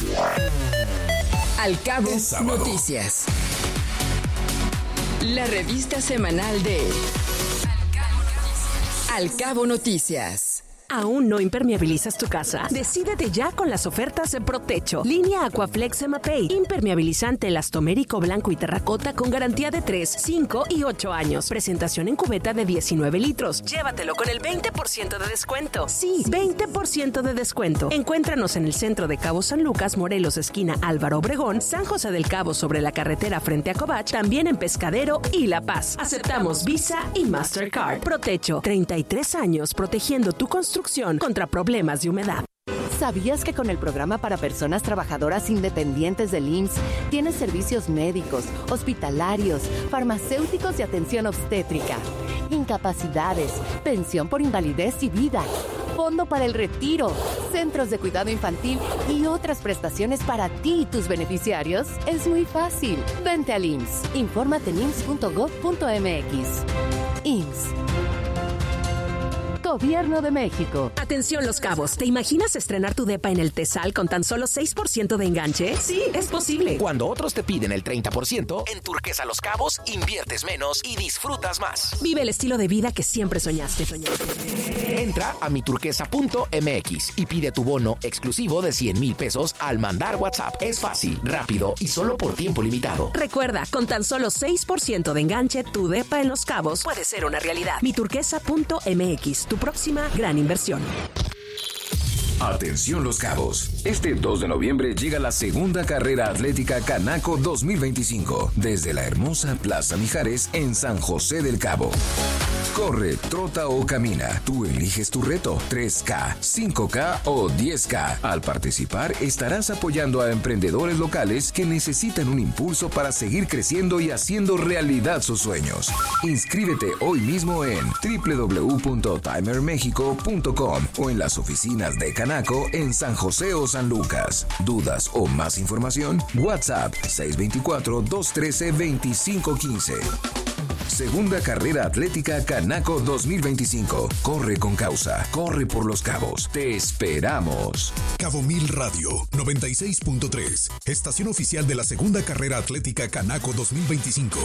Al Cabo Noticias. La revista semanal de Al Cabo Noticias. ¿Aún no impermeabilizas tu casa? Decídete ya con las ofertas de Protecho. Línea Aquaflex Emapay. Impermeabilizante elastomérico blanco y terracota con garantía de tres, cinco y ocho años. Presentación en cubeta de diecinueve litros. Llévatelo con el veinte por ciento de descuento. Sí, veinte por ciento de descuento. Encuéntranos en el centro de Cabo San Lucas, Morelos, esquina Álvaro Obregón, San José del Cabo sobre la carretera frente a Covach, también en Pescadero y La Paz. Aceptamos Visa y Mastercard. Protecho, treinta y tres años protegiendo tu construcción contra problemas de humedad. ¿Sabías que con el programa para personas trabajadoras independientes del I M S S S tienes servicios médicos, hospitalarios, farmacéuticos y atención obstétrica, incapacidades, pensión por invalidez y vida, fondo para el retiro, centros de cuidado infantil y otras prestaciones para ti y tus beneficiarios? Es muy fácil. Vente al I M S S. Infórmate en I M S S punto gov punto m x. I M S S. Gobierno de México. Atención Los Cabos, ¿te imaginas estrenar tu depa en el Tesal con tan solo seis por ciento de enganche? Sí, es posible. Cuando otros te piden el treinta por ciento, en Turquesa Los Cabos inviertes menos y disfrutas más. Vive el estilo de vida que siempre soñaste. soñaste. Entra a mi turquesa punto m x y pide tu bono exclusivo de cien mil pesos al mandar WhatsApp. Es fácil, rápido y solo por tiempo limitado. Recuerda, con tan solo seis por ciento de enganche, tu depa en Los Cabos puede ser una realidad. mi turquesa punto m x, tu próxima gran inversión. Atención Los Cabos. Este dos de noviembre llega la segunda carrera atlética Canaco dos mil veinticinco desde la hermosa Plaza Mijares en San José del Cabo. Corre, trota o camina. Tú eliges tu reto, tres K, cinco K o diez K. Al participar estarás apoyando a emprendedores locales que necesitan un impulso para seguir creciendo y haciendo realidad sus sueños. Inscríbete hoy mismo en doble u doble u doble u punto timer mexico punto com o en las oficinas de Canaco en San José o San Lucas. ¿Dudas o más información? WhatsApp seis dos cuatro, dos uno tres, dos cinco uno cinco. Segunda carrera atlética Canaco dos mil veinticinco. Corre con causa. Corre por Los Cabos. Te esperamos. Cabo Mil Radio noventa y seis punto tres. Estación oficial de la segunda carrera atlética Canaco dos mil veinticinco.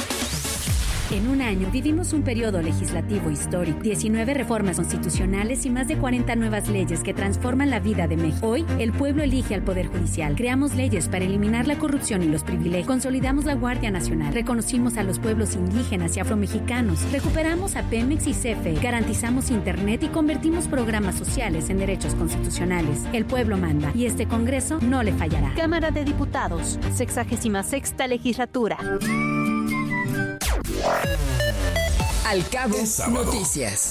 En un año vivimos un periodo legislativo histórico, diecinueve reformas constitucionales y más de cuarenta nuevas leyes que transforman la vida de México. Hoy, el pueblo elige al Poder Judicial. Creamos leyes para eliminar la corrupción y los privilegios. Consolidamos la Guardia Nacional. Reconocimos a los pueblos indígenas y afromexicanos. Recuperamos a Pemex y C F E. Garantizamos Internet y convertimos programas sociales en derechos constitucionales. El pueblo manda y este Congreso no le fallará. Cámara de Diputados, sexagésima sexta legislatura. Al Cabo Noticias.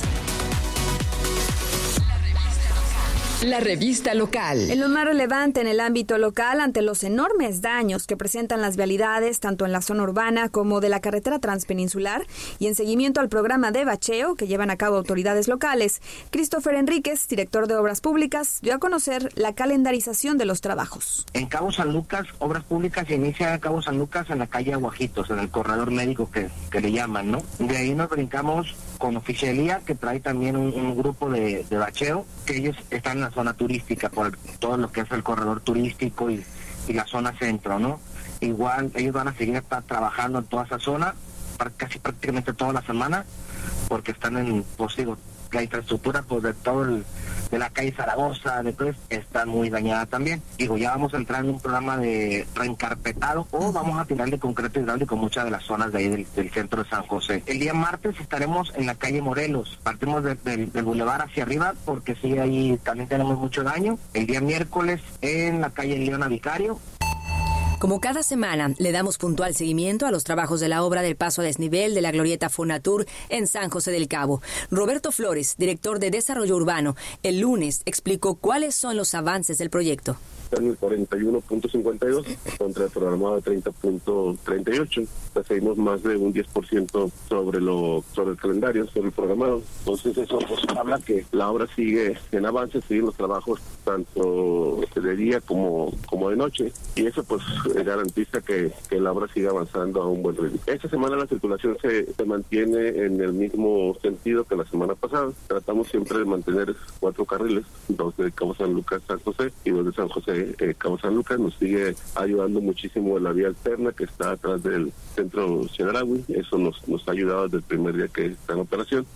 La revista local. En lo más relevante en el ámbito local, ante los enormes daños que presentan las vialidades, tanto en la zona urbana como de la carretera transpeninsular, y en seguimiento al programa de bacheo que llevan a cabo autoridades locales, Christopher Enríquez, director de Obras Públicas, dio a conocer la calendarización de los trabajos. En Cabo San Lucas, Obras Públicas se inicia en Cabo San Lucas en la calle Aguajitos, en el corredor médico que, que le llaman, ¿no? De ahí nos brincamos con Oficialía, que trae también un, un grupo de, de bacheo, que ellos están en la zona turística, por todo lo que es el corredor turístico y, y la zona centro, ¿no? Igual ellos van a seguir estar trabajando en toda esa zona, casi prácticamente toda la semana, porque están en, pues digo, la infraestructura pues de todo el, de la calle Zaragoza, de todo, está muy dañada también. Digo, ya vamos a entrar en un programa de reencarpetado o vamos a tirar de concreto hidráulico muchas de las zonas de ahí del, del centro de San José. El día martes estaremos en la calle Morelos, partimos de, de, del bulevar hacia arriba porque sí, ahí también tenemos mucho daño. El día miércoles en la calle Leona Vicario. Como cada semana, le damos puntual seguimiento a los trabajos de la obra del paso a desnivel de la glorieta Fonatur en San José del Cabo. Roberto Flores, director de Desarrollo Urbano, el lunes explicó cuáles son los avances del proyecto. En el cuarenta y uno punto cincuenta y dos contra el programado de treinta punto treinta y ocho. Seguimos más de un diez por ciento sobre lo sobre el calendario, sobre el programado. Entonces eso pues, habla que la obra sigue en avance, siguen los trabajos tanto de día como, como de noche, y eso pues garantiza que, que la obra siga avanzando a un buen ritmo. Esta semana la circulación se, se mantiene en el mismo sentido que la semana pasada. Tratamos siempre de mantener cuatro carriles, dos de Cabo San Lucas San José y dos de San José eh, Cabo San Lucas. Nos sigue ayudando muchísimo la vía alterna que está atrás del centro Chedraui. Eso nos, nos ha ayudado desde el primer día que está en operación.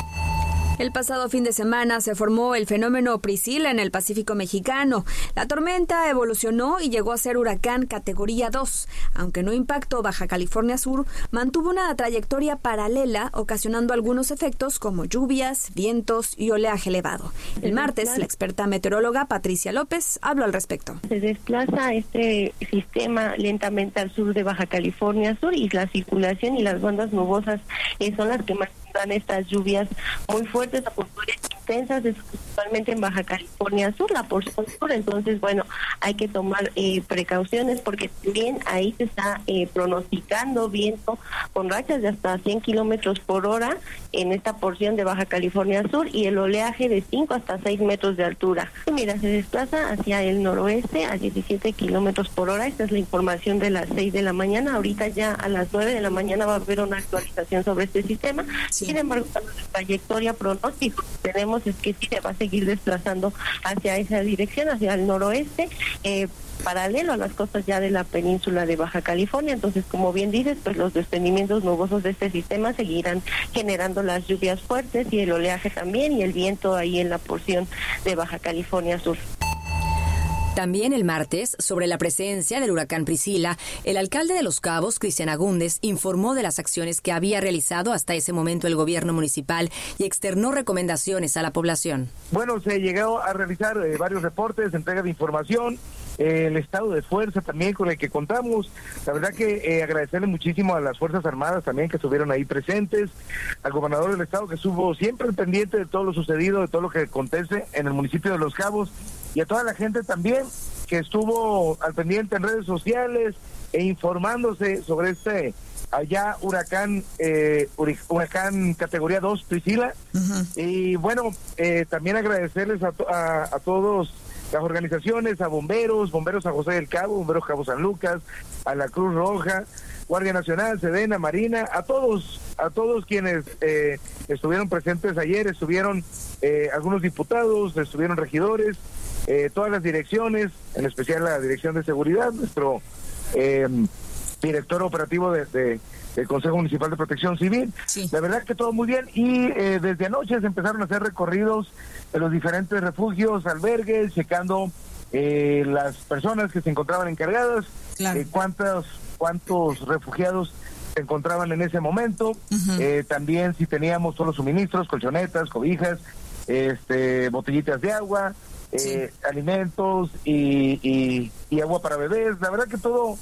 El pasado fin de semana se formó el fenómeno Priscila en el Pacífico mexicano. La tormenta evolucionó y llegó a ser huracán categoría dos. Aunque no impactó Baja California Sur, mantuvo una trayectoria paralela, ocasionando algunos efectos como lluvias, vientos y oleaje elevado. El martes, la experta meteoróloga Patricia López habló al respecto. Se desplaza este sistema lentamente al sur de Baja California Sur y la circulación y las bandas nubosas eh, son las que más dan estas lluvias muy fuertes a porciones intensas, principalmente en Baja California Sur, la porción sur. Entonces, bueno, hay que tomar eh, precauciones porque también ahí se está eh, pronosticando viento con rachas de hasta cien kilómetros por hora en esta porción de Baja California Sur y el oleaje de cinco hasta seis metros de altura. Y mira, se desplaza hacia el noroeste a diecisiete kilómetros por hora. Esta es la información de las seis de la mañana. Ahorita ya a las nueve de la mañana va a haber una actualización sobre este sistema. Sí. Sin embargo, la trayectoria pronóstico que tenemos es que sí se va a seguir desplazando hacia esa dirección, hacia el noroeste, eh, paralelo a las costas ya de la península de Baja California. Entonces, como bien dices, pues los desprendimientos nubosos de este sistema seguirán generando las lluvias fuertes y el oleaje también y el viento ahí en la porción de Baja California Sur. También el martes, sobre la presencia del huracán Priscila, el alcalde de Los Cabos, Cristian Agúndez, informó de las acciones que había realizado hasta ese momento el gobierno municipal y externó recomendaciones a la población. Bueno, se llegó a realizar eh, varios reportes, entrega de información, eh, el estado de fuerza también con el que contamos. La verdad que eh, agradecerle muchísimo a las Fuerzas Armadas también que estuvieron ahí presentes, al gobernador del estado que estuvo siempre al pendiente de todo lo sucedido, de todo lo que acontece en el municipio de Los Cabos, y a toda la gente también que estuvo al pendiente en redes sociales e informándose sobre este allá huracán eh, huracán categoría dos Priscila. Uh-huh. Y bueno, eh, también agradecerles a, to- a, a todos las organizaciones, a bomberos, bomberos San José del Cabo, bomberos Cabo San Lucas, a la Cruz Roja, Guardia Nacional, Sedena, Marina, a todos, a todos quienes eh, estuvieron presentes ayer. Estuvieron eh, algunos diputados, estuvieron regidores, eh, todas las direcciones, en especial la Dirección de Seguridad, nuestro eh, director operativo de, de, del Consejo Municipal de Protección Civil. Sí. La verdad que todo muy bien, y eh, desde anoche se empezaron a hacer recorridos de los diferentes refugios, albergues, checando eh, las personas que se encontraban encargadas, claro. eh, cuántos, cuántos refugiados se encontraban en ese momento, uh-huh. eh, también si teníamos todos los suministros, colchonetas, cobijas, este, botellitas de agua, sí. eh, alimentos y, y, y agua para bebés. La verdad que todo...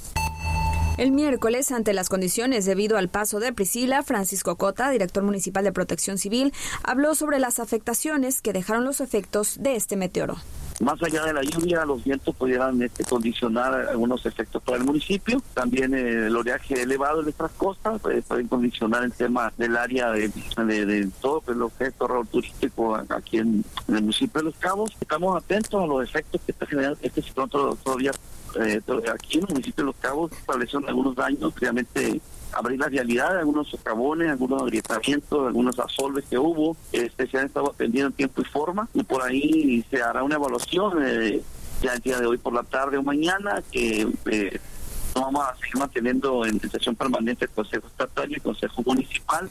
El miércoles, ante las condiciones debido al paso de Priscila, Francisco Cota, director municipal de Protección Civil, habló sobre las afectaciones que dejaron los efectos de este meteoro. Más allá de la lluvia, los vientos pudieran este, condicionar algunos efectos para el municipio. También eh, el oleaje elevado en nuestras costas eh, pueden condicionar el tema del área de, de, de todo pues, lo que es corredor turístico aquí en, en el municipio de Los Cabos. Estamos atentos a los efectos que está generando este ciclón todavía. Eh, aquí en el municipio de Los Cabos establecieron algunos daños, realmente abrir la realidad de algunos socavones, algunos agrietamientos, algunos asolves que hubo, este, se han estado atendiendo en tiempo y forma, y por ahí se hará una evaluación eh, ya el día de hoy por la tarde o mañana, que eh, nos vamos a seguir manteniendo en sesión permanente el Consejo Estatal y el Consejo Municipal.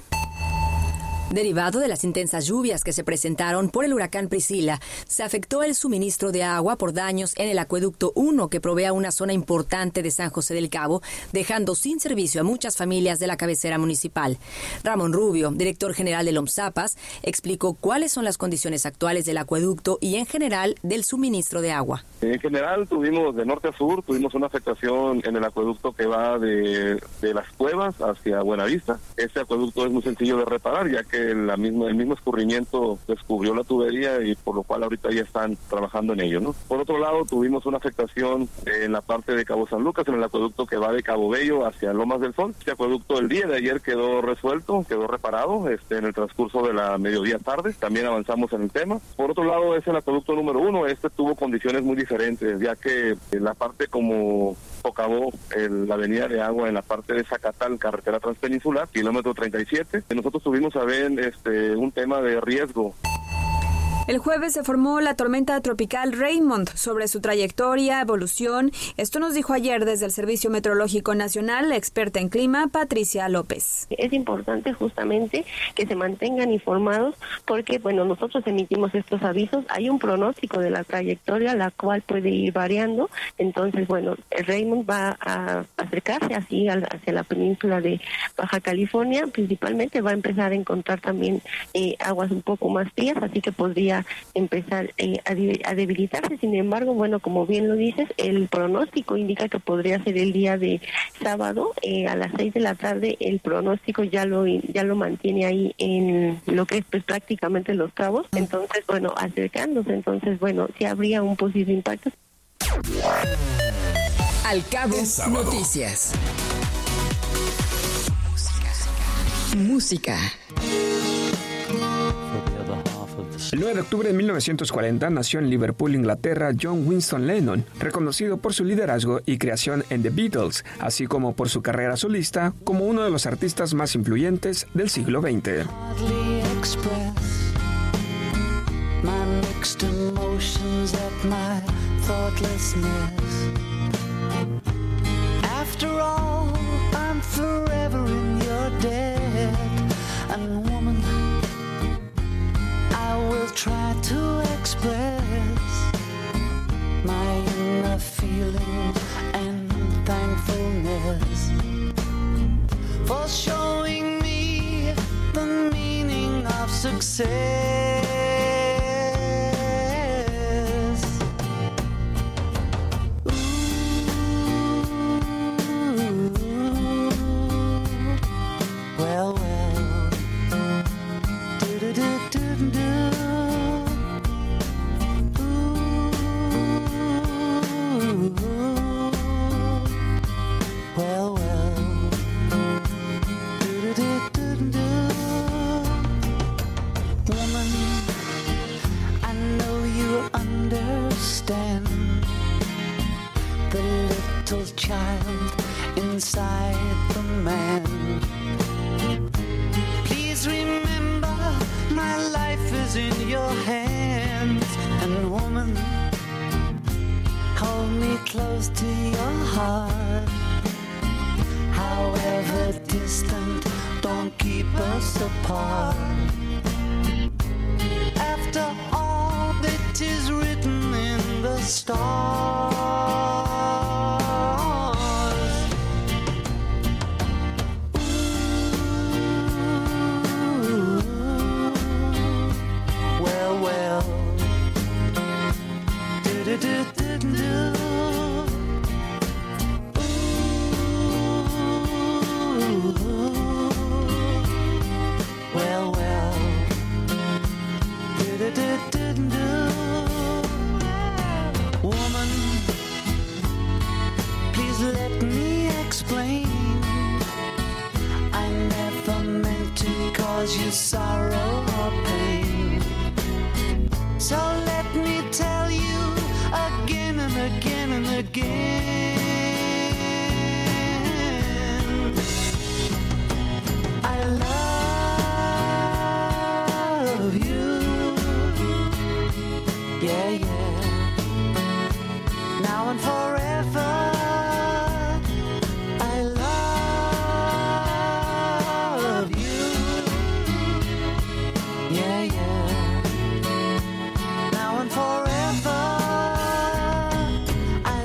Derivado de las intensas lluvias que se presentaron por el huracán Priscila, se afectó el suministro de agua por daños en el acueducto uno que provee a una zona importante de San José del Cabo, dejando sin servicio a muchas familias de la cabecera municipal. Ramón Rubio, director general del OMSAPAS, explicó cuáles son las condiciones actuales del acueducto y en general del suministro de agua. En general tuvimos de norte a sur, tuvimos una afectación en el acueducto que va de, de las cuevas hacia Buenavista. Este acueducto es muy sencillo de reparar, ya que que la misma, el mismo escurrimiento descubrió la tubería y por lo cual ahorita ya están trabajando en ello, ¿no? Por otro lado, tuvimos una afectación en la parte de Cabo San Lucas, en el acueducto que va de Cabo Bello hacia Lomas del Sol. Este acueducto el día de ayer quedó resuelto, quedó reparado este, en el transcurso de la mediodía tarde. También avanzamos en el tema. Por otro lado, es el acueducto número uno. Este tuvo condiciones muy diferentes, ya que en la parte como socavó el, la avenida de agua en la parte de Zacatal, carretera transpeninsular, kilómetro treinta y siete. Nosotros tuvimos a ver este, un tema de riesgo. El jueves se formó la tormenta tropical Raymond. Sobre su trayectoria, evolución, esto nos dijo ayer desde el Servicio Meteorológico Nacional la experta en clima, Patricia López. Es importante justamente que se mantengan informados porque, bueno, nosotros emitimos estos avisos, hay un pronóstico de la trayectoria, la cual puede ir variando, entonces, bueno, el Raymond va a acercarse así hacia la península de Baja California, principalmente va a empezar a encontrar también eh, aguas un poco más frías, así que podría empezar eh, a, de, a debilitarse. Sin embargo, bueno, como bien lo dices, el pronóstico indica que podría ser el día de sábado eh, a las seis de la tarde. El pronóstico ya lo ya lo mantiene ahí en lo que es pues prácticamente Los Cabos. Entonces, bueno, acercándose, entonces, bueno, sí habría un posible impacto. Al Cabo Noticias. Música. El nueve de octubre de mil novecientos cuarenta nació en Liverpool, Inglaterra, John Winston Lennon, reconocido por su liderazgo y creación en The Beatles, así como por su carrera solista como uno de los artistas más influyentes del siglo veinte. I will try to express my inner feelings and thankfulness for showing me the meaning of success. Well, well, do-do-do-do-do. Well, well, do-do-do-do-do. Woman, I know you understand the little child inside the man. Please remember, my life is in your hands. And woman, hold me close to your heart. However distant, don't keep us apart. After all that is written in the stars. Well, well, do-do-do-do-do. Well, well, do-do-do-do-do. Woman, please let me explain. I never meant to cause you sorrow or pain. So let me tell you again and again and again. I love you. Yeah, yeah. Now and forever. I love you. Yeah, yeah. Now and forever. I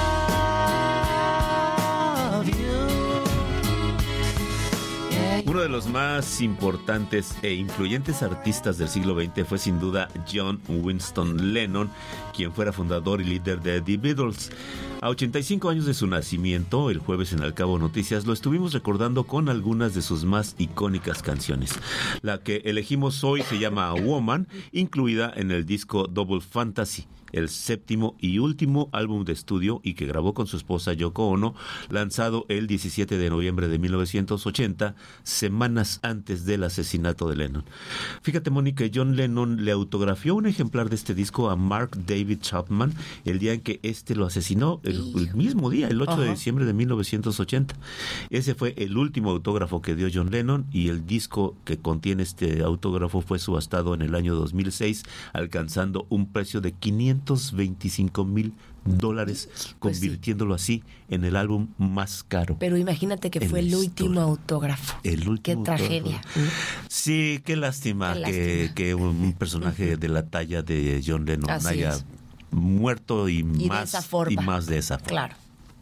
love you. Uno de los más importantes e influyentes artistas del siglo veinte fue sin duda John Winston Lennon, quien fuera fundador y líder de The Beatles. A ochenta y cinco años de su nacimiento, el jueves en Al Cabo Noticias, lo estuvimos recordando con algunas de sus más icónicas canciones. La que elegimos hoy se llama Woman, incluida en el disco Double Fantasy, el séptimo y último álbum de estudio y que grabó con su esposa Yoko Ono, lanzado el diecisiete de noviembre de mil novecientos ochenta, semanas antes del asesinato de Lennon. Fíjate, Mónica, John Lennon le autografió un ejemplar de este disco a Mark David Chapman el día en que este lo asesinó, el, el mismo día, el ocho Ajá. de diciembre de mil novecientos ochenta. Ese fue el último autógrafo que dio John Lennon y el disco que contiene este autógrafo fue subastado en el año dos mil seis, alcanzando un precio de quinientos veinticinco mil dólares, pues convirtiéndolo sí. así en el álbum más caro. Pero imagínate que fue el historia. último autógrafo. El último Qué tragedia. Autógrafo. Sí, qué lástima, qué lástima. Que, que un personaje de la talla de John Lennon así haya es. muerto y, y más, de esa forma. y más de esa forma. Claro.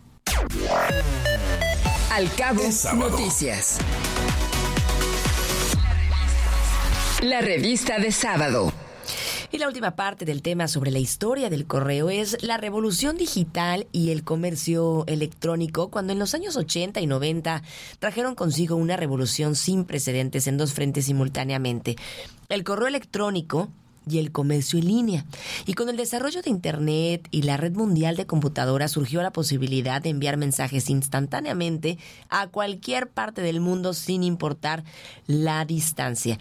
Al Cabo Noticias. La revista de sábado. Y la última parte del tema sobre la historia del correo es la revolución digital y el comercio electrónico, cuando en los años ochenta y noventa trajeron consigo una revolución sin precedentes en dos frentes simultáneamente: el correo electrónico y el comercio en línea. Y con el desarrollo de Internet y la red mundial de computadoras surgió la posibilidad de enviar mensajes instantáneamente a cualquier parte del mundo sin importar la distancia.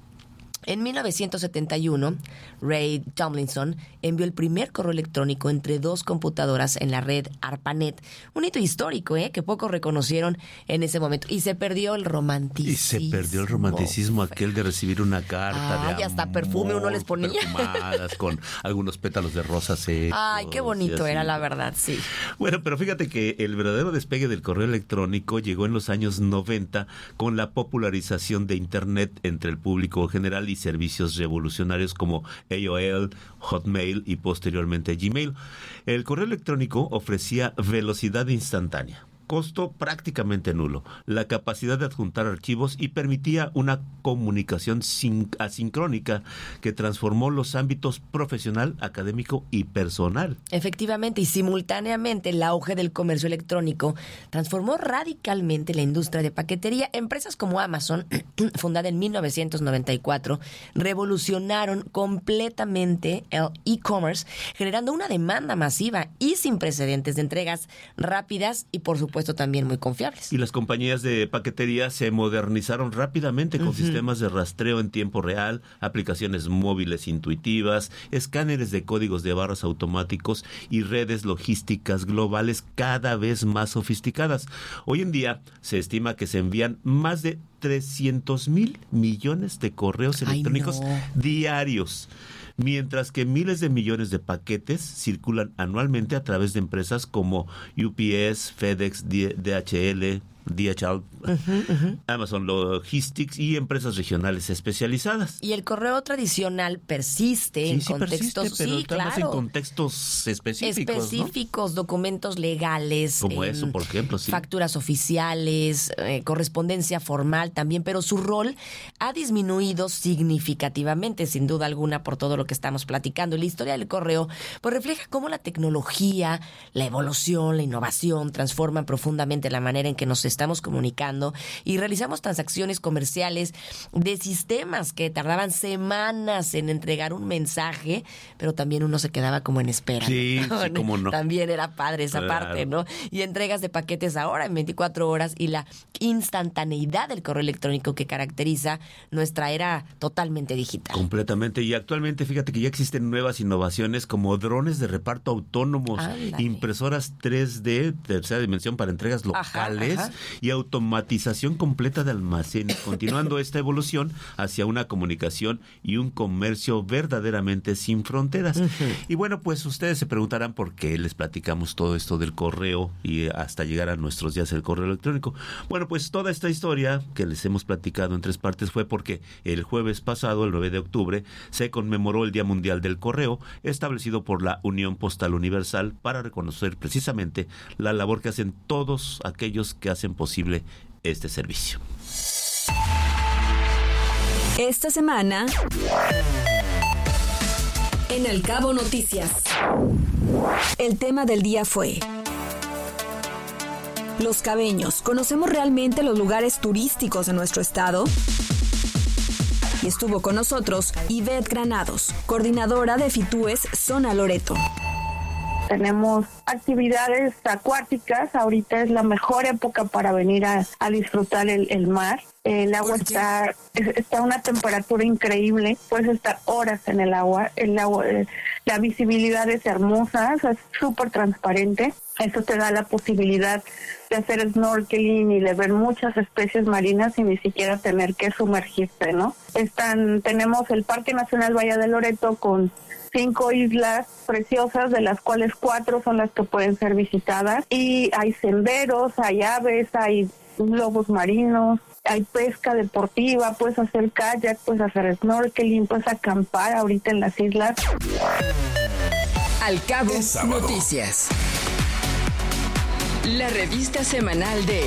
En mil novecientos setenta y uno, Ray Tomlinson envió el primer correo electrónico entre dos computadoras en la red ARPANET. Un hito histórico, ¿eh? Que pocos reconocieron en ese momento. Y se perdió el romanticismo. Y se perdió el romanticismo aquel de recibir una carta Ay, de amor. Y hasta perfume uno les ponía. Perfumadas, con algunos pétalos de rosas secos. Ay, qué bonito era, la verdad, sí. Bueno, pero fíjate que el verdadero despegue del correo electrónico llegó en los años noventa con la popularización de Internet entre el público general y servicios revolucionarios como A O L, Hotmail y posteriormente Gmail. El correo electrónico ofrecía velocidad instantánea, costo prácticamente nulo, la capacidad de adjuntar archivos y permitía una comunicación sin, asincrónica que transformó los ámbitos profesional, académico y personal. Efectivamente, y simultáneamente el auge del comercio electrónico transformó radicalmente la industria de paquetería. Empresas como Amazon, fundada en mil novecientos noventa y cuatro, revolucionaron completamente el e-commerce, generando una demanda masiva y sin precedentes de entregas rápidas y, por supuesto, también muy confiables. Y las compañías de paquetería se modernizaron rápidamente con uh-huh. sistemas de rastreo en tiempo real, aplicaciones móviles intuitivas, escáneres de códigos de barras automáticos y redes logísticas globales cada vez más sofisticadas. Hoy en día se estima que se envían más de trescientos mil millones de correos electrónicos Ay, no. diarios, mientras que miles de millones de paquetes circulan anualmente a través de empresas como U P S, FedEx, D H L, D H L, uh-huh, uh-huh. Amazon Logistics y empresas regionales especializadas. Y el correo tradicional persiste sí, en sí contextos, persiste, pero sí, claro, en contextos específicos, específicos, ¿no? Documentos legales, como eh, eso, por ejemplo, sí. facturas oficiales, eh, correspondencia formal también, pero su rol ha disminuido significativamente, sin duda alguna, por todo lo que estamos platicando. La historia del correo pues refleja cómo la tecnología, la evolución, la innovación transforman profundamente la manera en que nos estamos comunicando y realizamos transacciones comerciales de sistemas que tardaban semanas en entregar un mensaje, pero también uno se quedaba como en espera. Sí, ¿no? sí, cómo no. También era padre esa claro. parte, ¿no? Y entregas de paquetes ahora en veinticuatro horas y la instantaneidad del correo electrónico que caracteriza nuestra era totalmente digital. Completamente. Y actualmente, fíjate que ya existen nuevas innovaciones como drones de reparto autónomos, Ándale. impresoras tres D, tercera dimensión para entregas locales, ajá, ajá. y automatización completa de almacenes, continuando esta evolución hacia una comunicación y un comercio verdaderamente sin fronteras. Uh-huh. Y bueno, pues ustedes se preguntarán por qué les platicamos todo esto del correo y hasta llegar a nuestros días el correo electrónico. Bueno, pues toda esta historia que les hemos platicado en tres partes fue porque el jueves pasado, el nueve de octubre, se conmemoró el Día Mundial del Correo, establecido por la Unión Postal Universal para reconocer precisamente la labor que hacen todos aquellos que hacen posible este servicio. Esta semana... En Al Cabo Noticias. El tema del día fue... Los Cabeños. ¿Conocemos realmente los lugares turísticos de nuestro estado? Y estuvo con nosotros Ivette Granados, coordinadora de FITUES Zona Loreto. Tenemos actividades acuáticas, ahorita es la mejor época para venir a, a disfrutar el, el mar. El agua está está a una temperatura increíble, puedes estar horas en el agua. El agua, eh, la visibilidad es hermosa, o sea, es súper transparente. Eso te da la posibilidad de hacer snorkeling y de ver muchas especies marinas sin ni siquiera tener que sumergirte, ¿no? Están, tenemos el Parque Nacional Valle de Loreto con cinco islas preciosas, de las cuales cuatro son las que pueden ser visitadas. Y hay senderos, hay aves, hay lobos marinos, hay pesca deportiva, puedes hacer kayak, puedes hacer snorkeling, puedes acampar ahorita en las islas. Al Cabo Noticias. La revista semanal de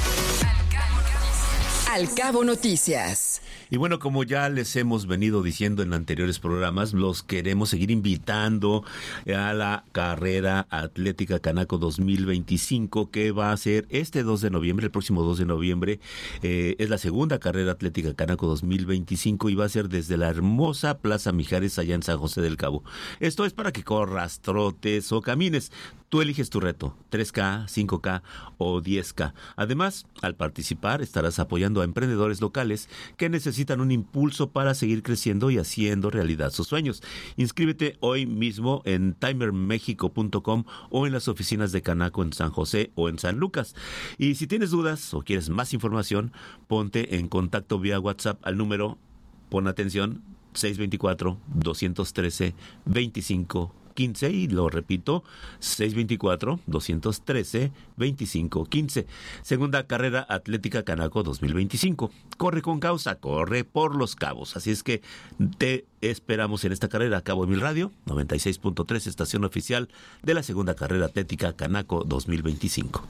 Al Cabo Noticias. Y bueno, como ya les hemos venido diciendo en anteriores programas, los queremos seguir invitando a la carrera atlética Canaco dos mil veinticinco, que va a ser este dos de noviembre, el próximo dos de noviembre. Eh, es la segunda carrera atlética Canaco dos mil veinticinco y va a ser desde la hermosa Plaza Mijares allá en San José del Cabo. Esto es para que corras, trotes o camines. Tú eliges tu reto, tres K, cinco K o diez K. Además, al participar estarás apoyando a emprendedores locales que necesitan un impulso para seguir creciendo y haciendo realidad sus sueños. Inscríbete hoy mismo en timer mexico punto com o en las oficinas de Canaco en San José o en San Lucas. Y si tienes dudas o quieres más información, ponte en contacto vía WhatsApp al número, pon atención, seis dos cuatro, dos uno tres, dos cinco quince, y lo repito, seis dos cuatro, dos uno tres, dos cinco quince. Segunda carrera atlética Canaco dos mil veinticinco. Corre con causa, corre por los cabos. Así es que te esperamos en esta carrera. Cabo Mil Radio, noventa y seis punto tres, estación oficial de la segunda carrera atlética Canaco dos mil veinticinco.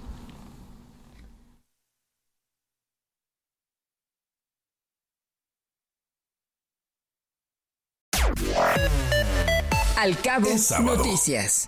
Al Cabo Noticias.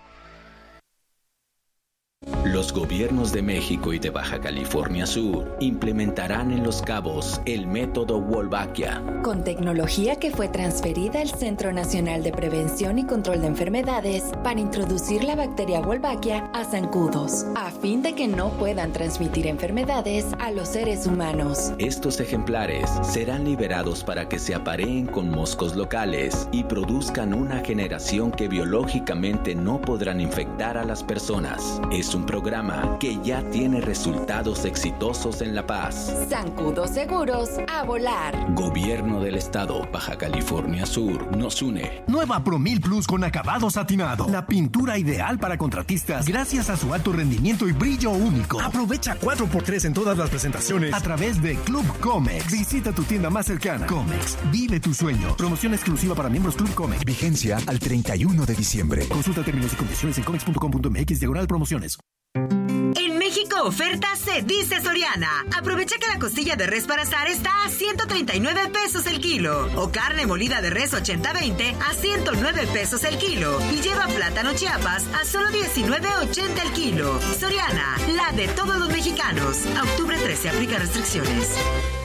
Los gobiernos de México y de Baja California Sur implementarán en Los Cabos el método Wolbachia. Con tecnología que fue transferida al Centro Nacional de Prevención y Control de Enfermedades para introducir la bacteria Wolbachia a zancudos, a fin de que no puedan transmitir enfermedades a los seres humanos. Estos ejemplares serán liberados para que se apareen con moscos locales y produzcan una generación que biológicamente no podrán infectar a las personas. Es un programa que ya tiene resultados exitosos en La Paz. Zancudos seguros a volar. Gobierno del Estado, Baja California Sur, nos une. Nueva Promil Plus con acabado satinado. La pintura ideal para contratistas gracias a su alto rendimiento y brillo único. Aprovecha cuatro por tres en todas las presentaciones a través de Club Comex. Visita tu tienda más cercana. Comex, vive tu sueño. Promoción exclusiva para miembros Club Comex. Vigencia al treinta y uno de diciembre. Consulta términos y condiciones en comex punto com punto mx diagonal promociones. En México oferta se dice Soriana. Aprovecha que la costilla de res para asar está a ciento treinta y nueve pesos el kilo. O carne molida de res ochenta veinte a ciento nueve pesos el kilo. Y lleva plátano Chiapas a solo diecinueve ochenta el kilo. Soriana, la de todos los mexicanos. A octubre trece aplica restricciones.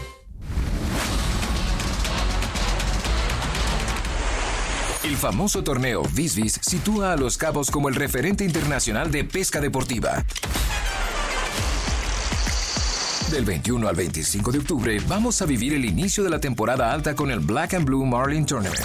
El famoso torneo Visvis sitúa a Los Cabos como el referente internacional de pesca deportiva. Del veintiuno al veinticinco de octubre vamos a vivir el inicio de la temporada alta con el Black and Blue Marlin Tournament.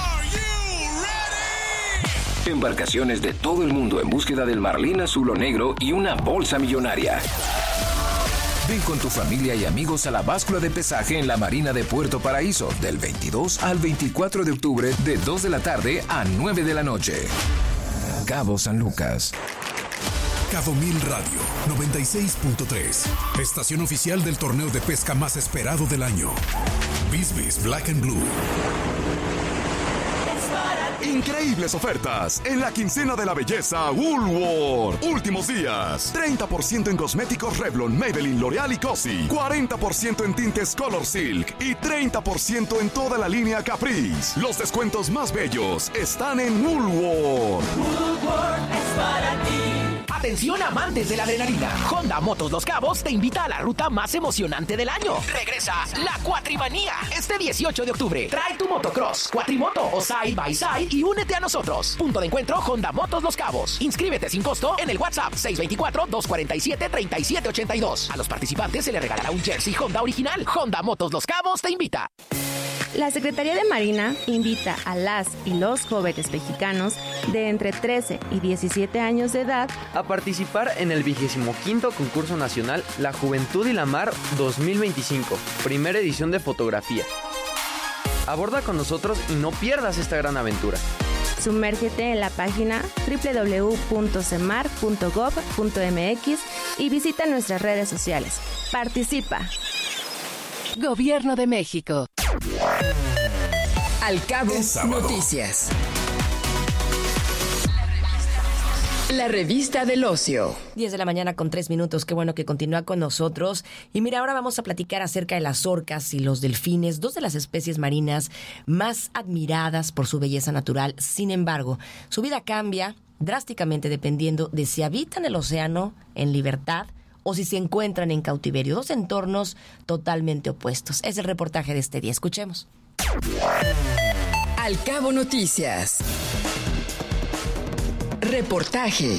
Embarcaciones de todo el mundo en búsqueda del marlín azul o negro y una bolsa millonaria. Ven con tu familia y amigos a la báscula de pesaje en la Marina de Puerto Paraíso del veintidós al veinticuatro de octubre de dos de la tarde a nueve de la noche. Cabo San Lucas. Cabo Mil Radio, noventa y seis punto tres. Estación oficial del torneo de pesca más esperado del año. Visvis Black and Blue. Increíbles ofertas en la quincena de la belleza Woolworth. Últimos días. treinta por ciento en cosméticos Revlon, Maybelline, L'Oreal y Coty. cuarenta por ciento en tintes Color Silk y treinta por ciento en toda la línea Caprice. Los descuentos más bellos están en Woolworth. Woolworth es para ti. Atención amantes de la adrenalina. Honda Motos Los Cabos te invita a la ruta más emocionante del año. Regresa la Cuatrimanía este dieciocho de octubre. Trae tu motocross, cuatrimoto o side by side y únete a nosotros. Punto de encuentro Honda Motos Los Cabos. Inscríbete sin costo en el WhatsApp seis dos cuatro, dos cuatro siete, tres siete ocho dos. A los participantes se les regalará un jersey Honda original. Honda Motos Los Cabos te invita. La Secretaría de Marina invita a las y los jóvenes mexicanos de entre trece y diecisiete años de edad a participar en el vigésimo quinto concurso nacional La Juventud y la Mar dos mil veinticinco, primera edición de fotografía. Aborda con nosotros y no pierdas esta gran aventura. Sumérgete en la página doble u doble u doble u punto semar punto gov punto m x y visita nuestras redes sociales. Participa. Gobierno de México. Al Cabo Noticias. La revista del ocio. diez de la mañana con tres minutos. Qué bueno que continúa con nosotros. Y mira, ahora vamos a platicar acerca de las orcas y los delfines, dos de las especies marinas más admiradas por su belleza natural. Sin embargo, su vida cambia drásticamente dependiendo de si habitan el océano en libertad o si se encuentran en cautiverio. Dos entornos totalmente opuestos. Es el reportaje de este día. Escuchemos. Al Cabo Noticias. Reportaje.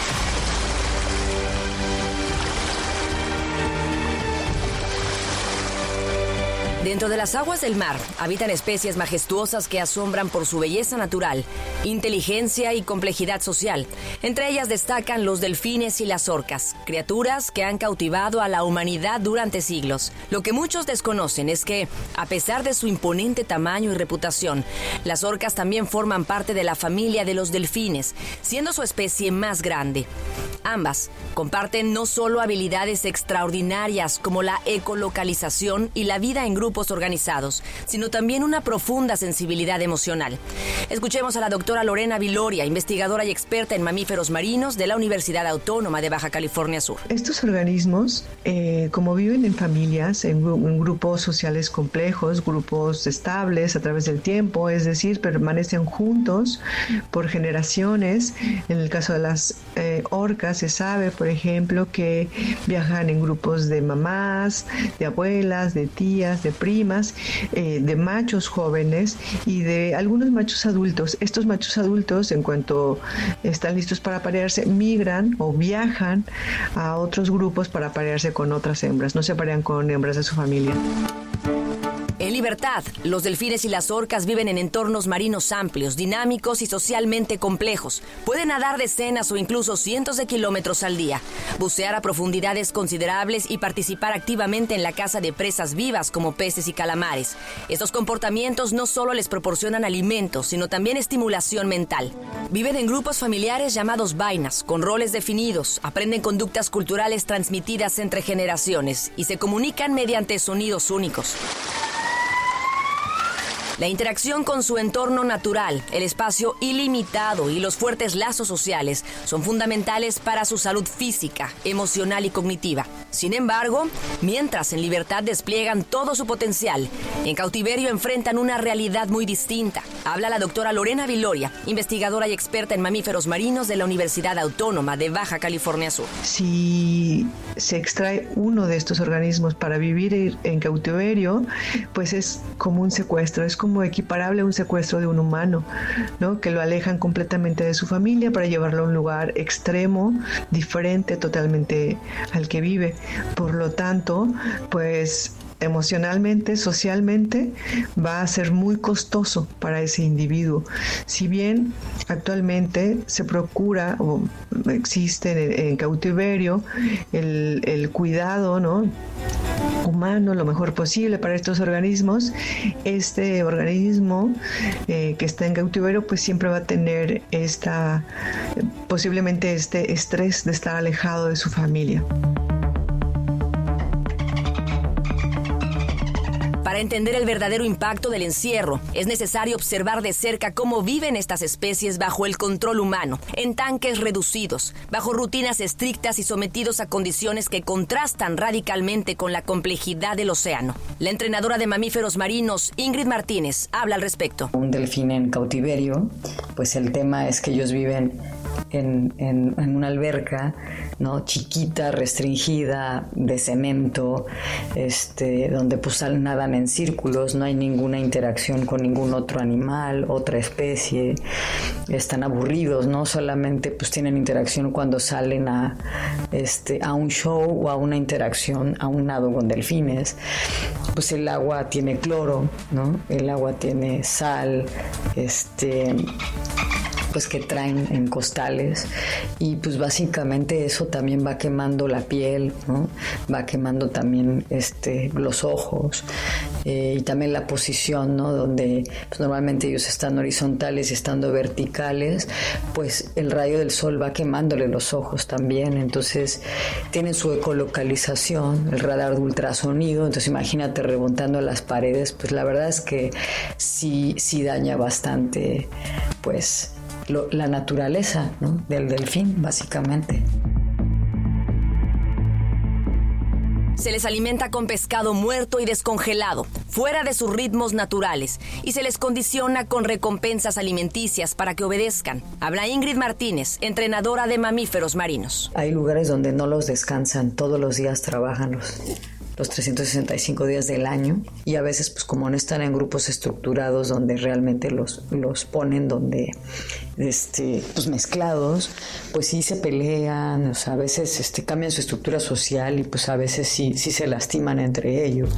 Dentro de las aguas del mar habitan especies majestuosas que asombran por su belleza natural, inteligencia y complejidad social. Entre ellas destacan los delfines y las orcas, criaturas que han cautivado a la humanidad durante siglos. Lo que muchos desconocen es que, a pesar de su imponente tamaño y reputación, las orcas también forman parte de la familia de los delfines, siendo su especie más grande. Ambas comparten no solo habilidades extraordinarias como la ecolocalización y la vida en grupos organizados, sino también una profunda sensibilidad emocional. Escuchemos a la doctora Lorena Viloria, investigadora y experta en mamíferos marinos de la Universidad Autónoma de Baja California Sur. Estos organismos, eh, como viven en familias, en, en grupos sociales complejos, grupos estables a través del tiempo, es decir, permanecen juntos por generaciones. En el caso de las eh, orcas se sabe, por ejemplo, que viajan en grupos de mamás, de abuelas, de tías, de primas, eh, de machos jóvenes y de algunos machos adultos. Estos machos adultos, en cuanto están listos para aparearse, migran o viajan a otros grupos para aparearse con otras hembras. No se aparean con hembras de su familia. En libertad, los delfines y las orcas viven en entornos marinos amplios, dinámicos y socialmente complejos. Pueden nadar decenas o incluso cientos de kilómetros al día, bucear a profundidades considerables y participar activamente en la caza de presas vivas como peces y calamares. Estos comportamientos no solo les proporcionan alimentos, sino también estimulación mental. Viven en grupos familiares llamados vainas, con roles definidos, aprenden conductas culturales transmitidas entre generaciones y se comunican mediante sonidos únicos. La interacción con su entorno natural, el espacio ilimitado y los fuertes lazos sociales son fundamentales para su salud física, emocional y cognitiva. Sin embargo, mientras en libertad despliegan todo su potencial, en cautiverio enfrentan una realidad muy distinta. Habla la doctora Lorena Viloria, investigadora y experta en mamíferos marinos de la Universidad Autónoma de Baja California Sur. Si se extrae uno de estos organismos para vivir en cautiverio, pues es como un secuestro, es como como equiparable a un secuestro de un humano, ¿no? Que lo alejan completamente de su familia para llevarlo a un lugar extremo, diferente totalmente al que vive. Por lo tanto, pues emocionalmente, socialmente, va a ser muy costoso para ese individuo. Si bien actualmente se procura o existe en, en cautiverio el, el cuidado, ¿no?, humano lo mejor posible para estos organismos, este organismo eh, que está en cautiverio pues siempre va a tener esta, posiblemente este estrés de estar alejado de su familia. Para Para entender el verdadero impacto del encierro, es necesario observar de cerca cómo viven estas especies bajo el control humano, en tanques reducidos, bajo rutinas estrictas y sometidos a condiciones que contrastan radicalmente con la complejidad del océano. La entrenadora de mamíferos marinos, Ingrid Martínez, habla al respecto. Un delfín en cautiverio, pues el tema es que ellos viven en, en, en una alberca, ¿no? Chiquita, restringida, de cemento, este, donde pues nadan en círculos, no hay ninguna interacción con ningún otro animal, otra especie, están aburridos, ¿no? Solamente pues tienen interacción cuando salen a, este, a un show o a una interacción, a un nado con delfines. Pues el agua tiene cloro, ¿no? El agua tiene sal, este... pues que traen en costales, y pues básicamente eso también va quemando la piel, ¿no? Va quemando también este, los ojos, eh, y también la posición, ¿no? Donde pues, normalmente ellos están horizontales y estando verticales, pues el rayo del sol va quemándole los ojos también, entonces tienen su ecolocalización, el radar de ultrasonido, entonces imagínate rebotando las paredes, pues la verdad es que sí, sí daña bastante, pues Lo, la naturaleza, ¿no? Del delfín, básicamente. Se les alimenta con pescado muerto y descongelado, fuera de sus ritmos naturales, y se les condiciona con recompensas alimenticias para que obedezcan. Habla Ingrid Martínez, entrenadora de mamíferos marinos. Hay lugares donde no los descansan, todos los días trabajan los... los trescientos sesenta y cinco días del año, y a veces pues como no están en grupos estructurados donde realmente los, los ponen donde este pues mezclados, pues sí se pelean, o sea, a veces este cambian su estructura social y pues a veces sí, sí se lastiman entre ellos.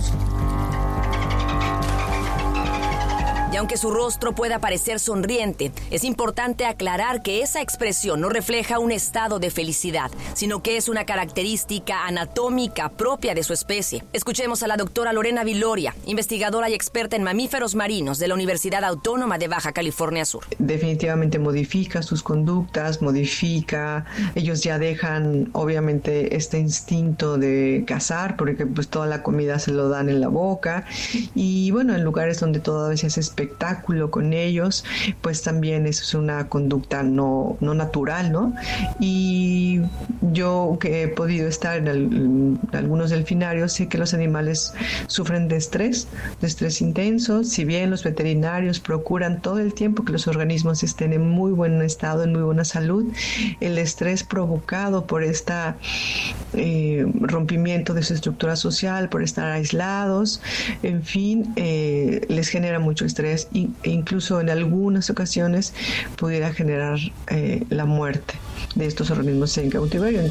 Y aunque su rostro pueda parecer sonriente, es importante aclarar que esa expresión no refleja un estado de felicidad, sino que es una característica anatómica propia de su especie. Escuchemos a la doctora Lorena Viloria, investigadora y experta en mamíferos marinos de la Universidad Autónoma de Baja California Sur. Definitivamente modifica sus conductas, modifica, ellos ya dejan obviamente este instinto de cazar, porque pues toda la comida se lo dan en la boca, y bueno, en lugares donde todavía se hace espectáculo con ellos, pues también eso es una conducta no, no natural, ¿no? Y yo que he podido estar en, el, en algunos delfinarios, sé que los animales sufren de estrés, de estrés intenso, si bien los veterinarios procuran todo el tiempo que los organismos estén en muy buen estado, en muy buena salud, el estrés provocado por este eh, rompimiento de su estructura social, por estar aislados, en fin, eh, les genera mucho estrés, e incluso en algunas ocasiones pudiera generar eh, la muerte de estos organismos en cautiverio.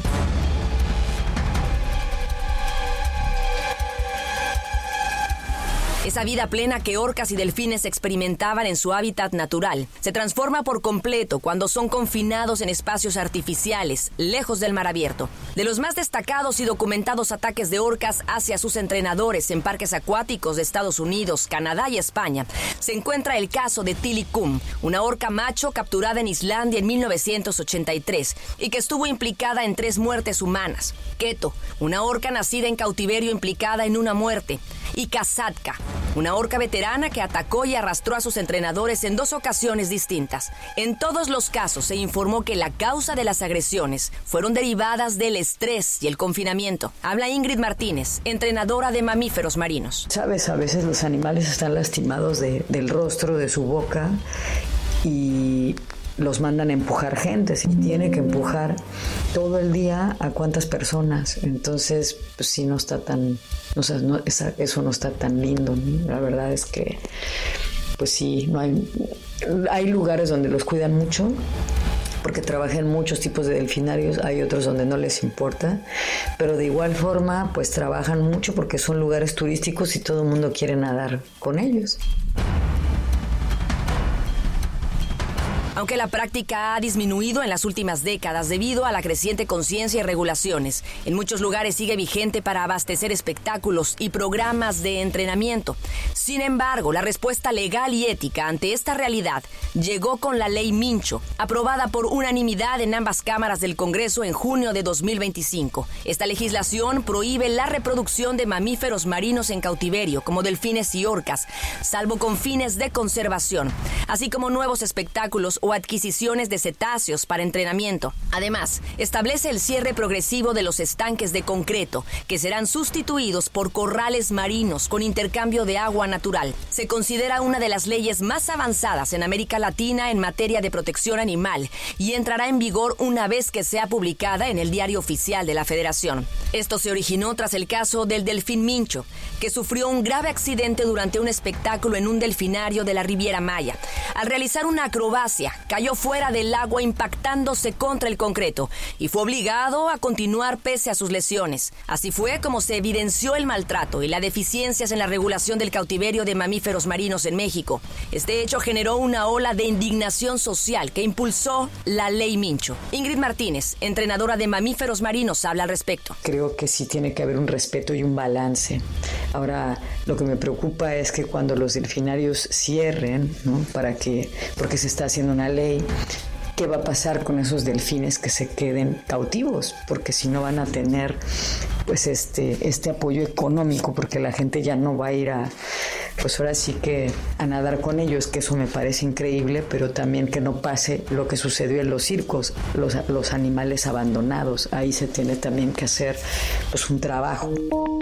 Esa vida plena que orcas y delfines experimentaban en su hábitat natural se transforma por completo cuando son confinados en espacios artificiales, lejos del mar abierto. De los más destacados y documentados ataques de orcas hacia sus entrenadores en parques acuáticos de Estados Unidos, Canadá y España, se encuentra el caso de Tilly Kum, una orca macho capturada en Islandia en mil novecientos ochenta y tres y que estuvo implicada en tres muertes humanas. Keto, una orca nacida en cautiverio implicada en una muerte. Y Kasatka, una orca veterana que atacó y arrastró a sus entrenadores en dos ocasiones distintas. En todos los casos se informó que la causa de las agresiones fueron derivadas del estrés y el confinamiento. Habla Ingrid Martínez, entrenadora de mamíferos marinos. Sabes, a veces los animales están lastimados de, del rostro, de su boca, y los mandan a empujar gente, y tiene que empujar todo el día a cuántas personas. Entonces, pues sí, no está tan, o sea, no, esa, eso no está tan lindo, ¿no? La verdad es que, pues sí, no hay, hay lugares donde los cuidan mucho, porque trabajan muchos tipos de delfinarios, hay otros donde no les importa, pero de igual forma, pues trabajan mucho porque son lugares turísticos y todo el mundo quiere nadar con ellos. aunque la práctica ha disminuido en las últimas décadas debido a la creciente conciencia y regulaciones. En muchos lugares sigue vigente para abastecer espectáculos y programas de entrenamiento. Sin embargo, la respuesta legal y ética ante esta realidad llegó con la Ley Mincho, aprobada por unanimidad en ambas cámaras del Congreso en junio de dos mil veinticinco. Esta legislación prohíbe la reproducción de mamíferos marinos en cautiverio, como delfines y orcas, salvo con fines de conservación, así como nuevos espectáculos o adquisiciones de cetáceos para entrenamiento. Además, establece el cierre progresivo de los estanques de concreto, que serán sustituidos por corrales marinos con intercambio de agua natural. Se considera una de las leyes más avanzadas en América Latina en materia de protección animal y entrará en vigor una vez que sea publicada en el Diario Oficial de la Federación. Esto se originó tras el caso del delfín Mincho, que sufrió un grave accidente durante un espectáculo en un delfinario de la Riviera Maya. Al realizar una acrobacia, cayó fuera del agua impactándose contra el concreto y fue obligado a continuar pese a sus lesiones. Así fue como se evidenció el maltrato y las deficiencias en la regulación del cautiverio de mamíferos marinos en México. Este hecho generó una ola de indignación social que impulsó la Ley Mincho. Ingrid Martínez, entrenadora de mamíferos marinos, habla al respecto. Creo que sí tiene que haber un respeto y un balance. Ahora, lo que me preocupa es que cuando los delfinarios cierren, ¿no? Para que, porque se está haciendo una ley, ¿qué va a pasar con esos delfines que se queden cautivos? Porque si no van a tener pues este, este apoyo económico, porque la gente ya no va a ir a, pues ahora sí que a nadar con ellos, que eso me parece increíble, pero también que no pase lo que sucedió en los circos, los, los animales abandonados. Ahí se tiene también que hacer pues un trabajo.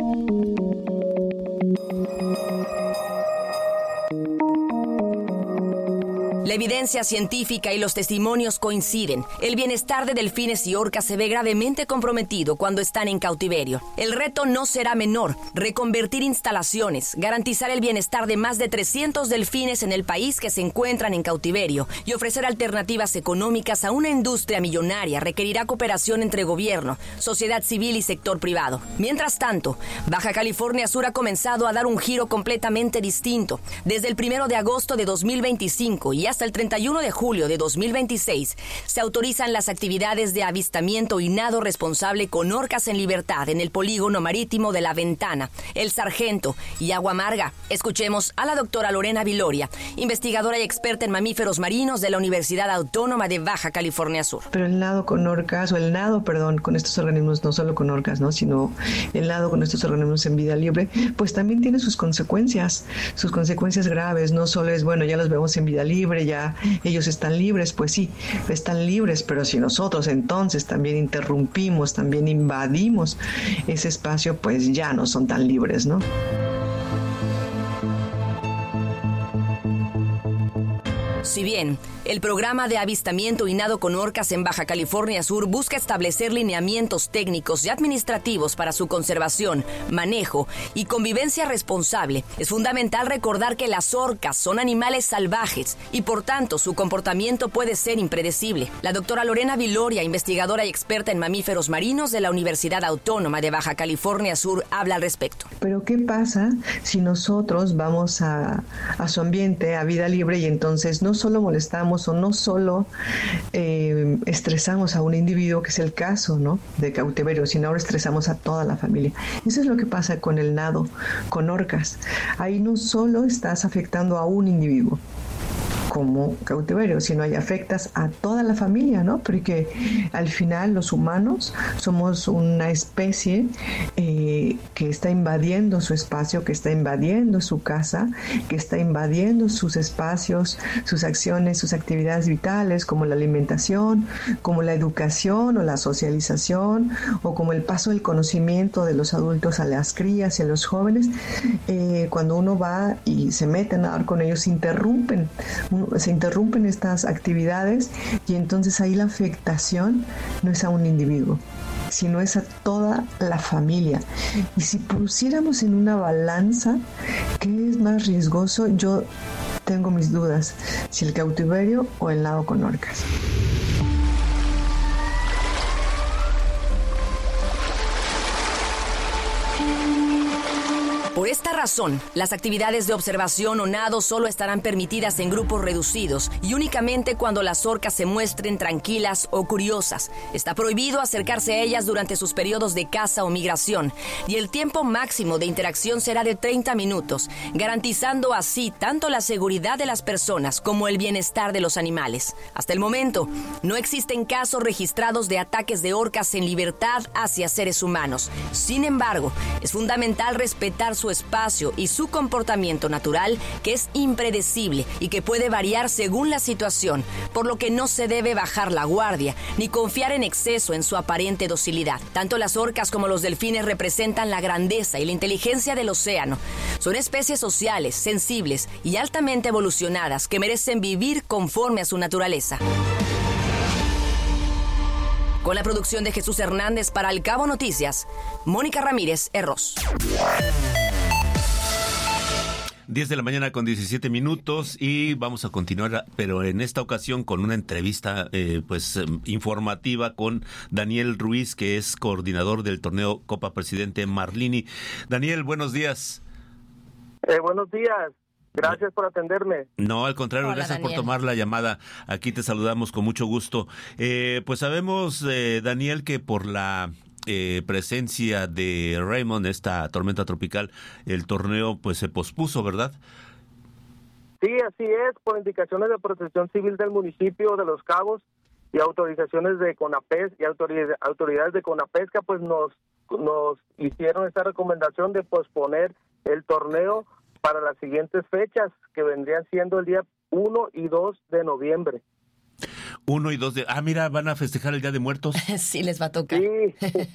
La evidencia científica y los testimonios coinciden. El bienestar de delfines y orcas se ve gravemente comprometido cuando están en cautiverio. El reto no será menor: reconvertir instalaciones, garantizar el bienestar de más de trescientos delfines en el país que se encuentran en cautiverio y ofrecer alternativas económicas a una industria millonaria requerirá cooperación entre gobierno, sociedad civil y sector privado. Mientras tanto, Baja California Sur ha comenzado a dar un giro completamente distinto. Desde el primero de agosto de dos mil veinticinco y hasta Hasta el treinta y uno de julio de dos mil veintiséis se autorizan las actividades de avistamiento y nado responsable con orcas en libertad en el polígono marítimo de La Ventana, El Sargento y Agua Amarga. Escuchemos a la doctora Lorena Viloria, investigadora y experta en mamíferos marinos de la Universidad Autónoma de Baja California Sur. Pero el nado con orcas, o el nado, perdón, con estos organismos, no solo con orcas, ¿no? sino el nado con estos organismos en vida libre, pues también tiene sus consecuencias, sus consecuencias graves. No solo es, bueno, ya los vemos en vida libre, ya ellos están libres, pues sí, están libres, pero si nosotros entonces también interrumpimos, también invadimos ese espacio, pues ya no son tan libres, ¿no? Si bien el programa de avistamiento y nado con orcas en Baja California Sur busca establecer lineamientos técnicos y administrativos para su conservación, manejo y convivencia responsable, es fundamental recordar que las orcas son animales salvajes y por tanto su comportamiento puede ser impredecible. La doctora Lorena Viloria, investigadora y experta en mamíferos marinos de la Universidad Autónoma de Baja California Sur, habla al respecto. Pero ¿qué pasa si nosotros vamos a, a su ambiente, a vida libre, y entonces no solo molestamos o no solo eh, estresamos a un individuo, que es el caso, ¿no?, de cautiverio, sino ahora estresamos a toda la familia? Eso es lo que pasa con el nado con orcas. Ahí no solo estás afectando a un individuo como cautiverio, sino ahí afectas a toda la familia, ¿no? Porque al final los humanos somos una especie eh, que está invadiendo su espacio, que está invadiendo su casa, que está invadiendo sus espacios, sus acciones, sus actividades vitales, como la alimentación, como la educación o la socialización, o como el paso del conocimiento de los adultos a las crías y a los jóvenes. Eh, cuando uno va y se mete a nadar con ellos, se interrumpen se interrumpen estas actividades, y entonces ahí la afectación no es a un individuo, sino es a toda la familia. Y si pusiéramos en una balanza qué es más riesgoso, yo tengo mis dudas, si el cautiverio o el nado con orcas. Por esta razón, las actividades de observación o nado solo estarán permitidas en grupos reducidos y únicamente cuando las orcas se muestren tranquilas o curiosas. Está prohibido acercarse a ellas durante sus periodos de caza o migración y el tiempo máximo de interacción será de treinta minutos, garantizando así tanto la seguridad de las personas como el bienestar de los animales. Hasta el momento, no existen casos registrados de ataques de orcas en libertad hacia seres humanos. Sin embargo, es fundamental respetar su espacio y su comportamiento natural, que es impredecible y que puede variar según la situación, por lo que no se debe bajar la guardia ni confiar en exceso en su aparente docilidad. Tanto las orcas como los delfines representan la grandeza y la inteligencia del océano. Son especies sociales, sensibles y altamente evolucionadas que merecen vivir conforme a su naturaleza. Con la producción de Jesús Hernández para Al Cabo Noticias, Mónica Ramírez Herros. diez de la mañana con diecisiete minutos y vamos a continuar, pero en esta ocasión con una entrevista eh, pues informativa con Daniel Ruiz, que es coordinador del torneo Copa Presidente Marlini. Daniel, buenos días. Eh, buenos días. Gracias por atenderme. No, al contrario, Hola, gracias Daniel. por tomar la llamada. Aquí te saludamos con mucho gusto. Eh, pues sabemos, eh, Daniel, que por la Eh, presencia de Raymond, esta tormenta tropical, el torneo pues se pospuso, ¿verdad? Sí, así es, por indicaciones de Protección Civil del municipio de Los Cabos y autorizaciones de CONAPES y autoridades, autoridades de CONAPESCA, pues nos, nos hicieron esta recomendación de posponer el torneo para las siguientes fechas, que vendrían siendo el día uno y dos de noviembre. Uno y dos de... Ah, mira, ¿van a festejar el Día de Muertos? Sí, les va a tocar. Sí,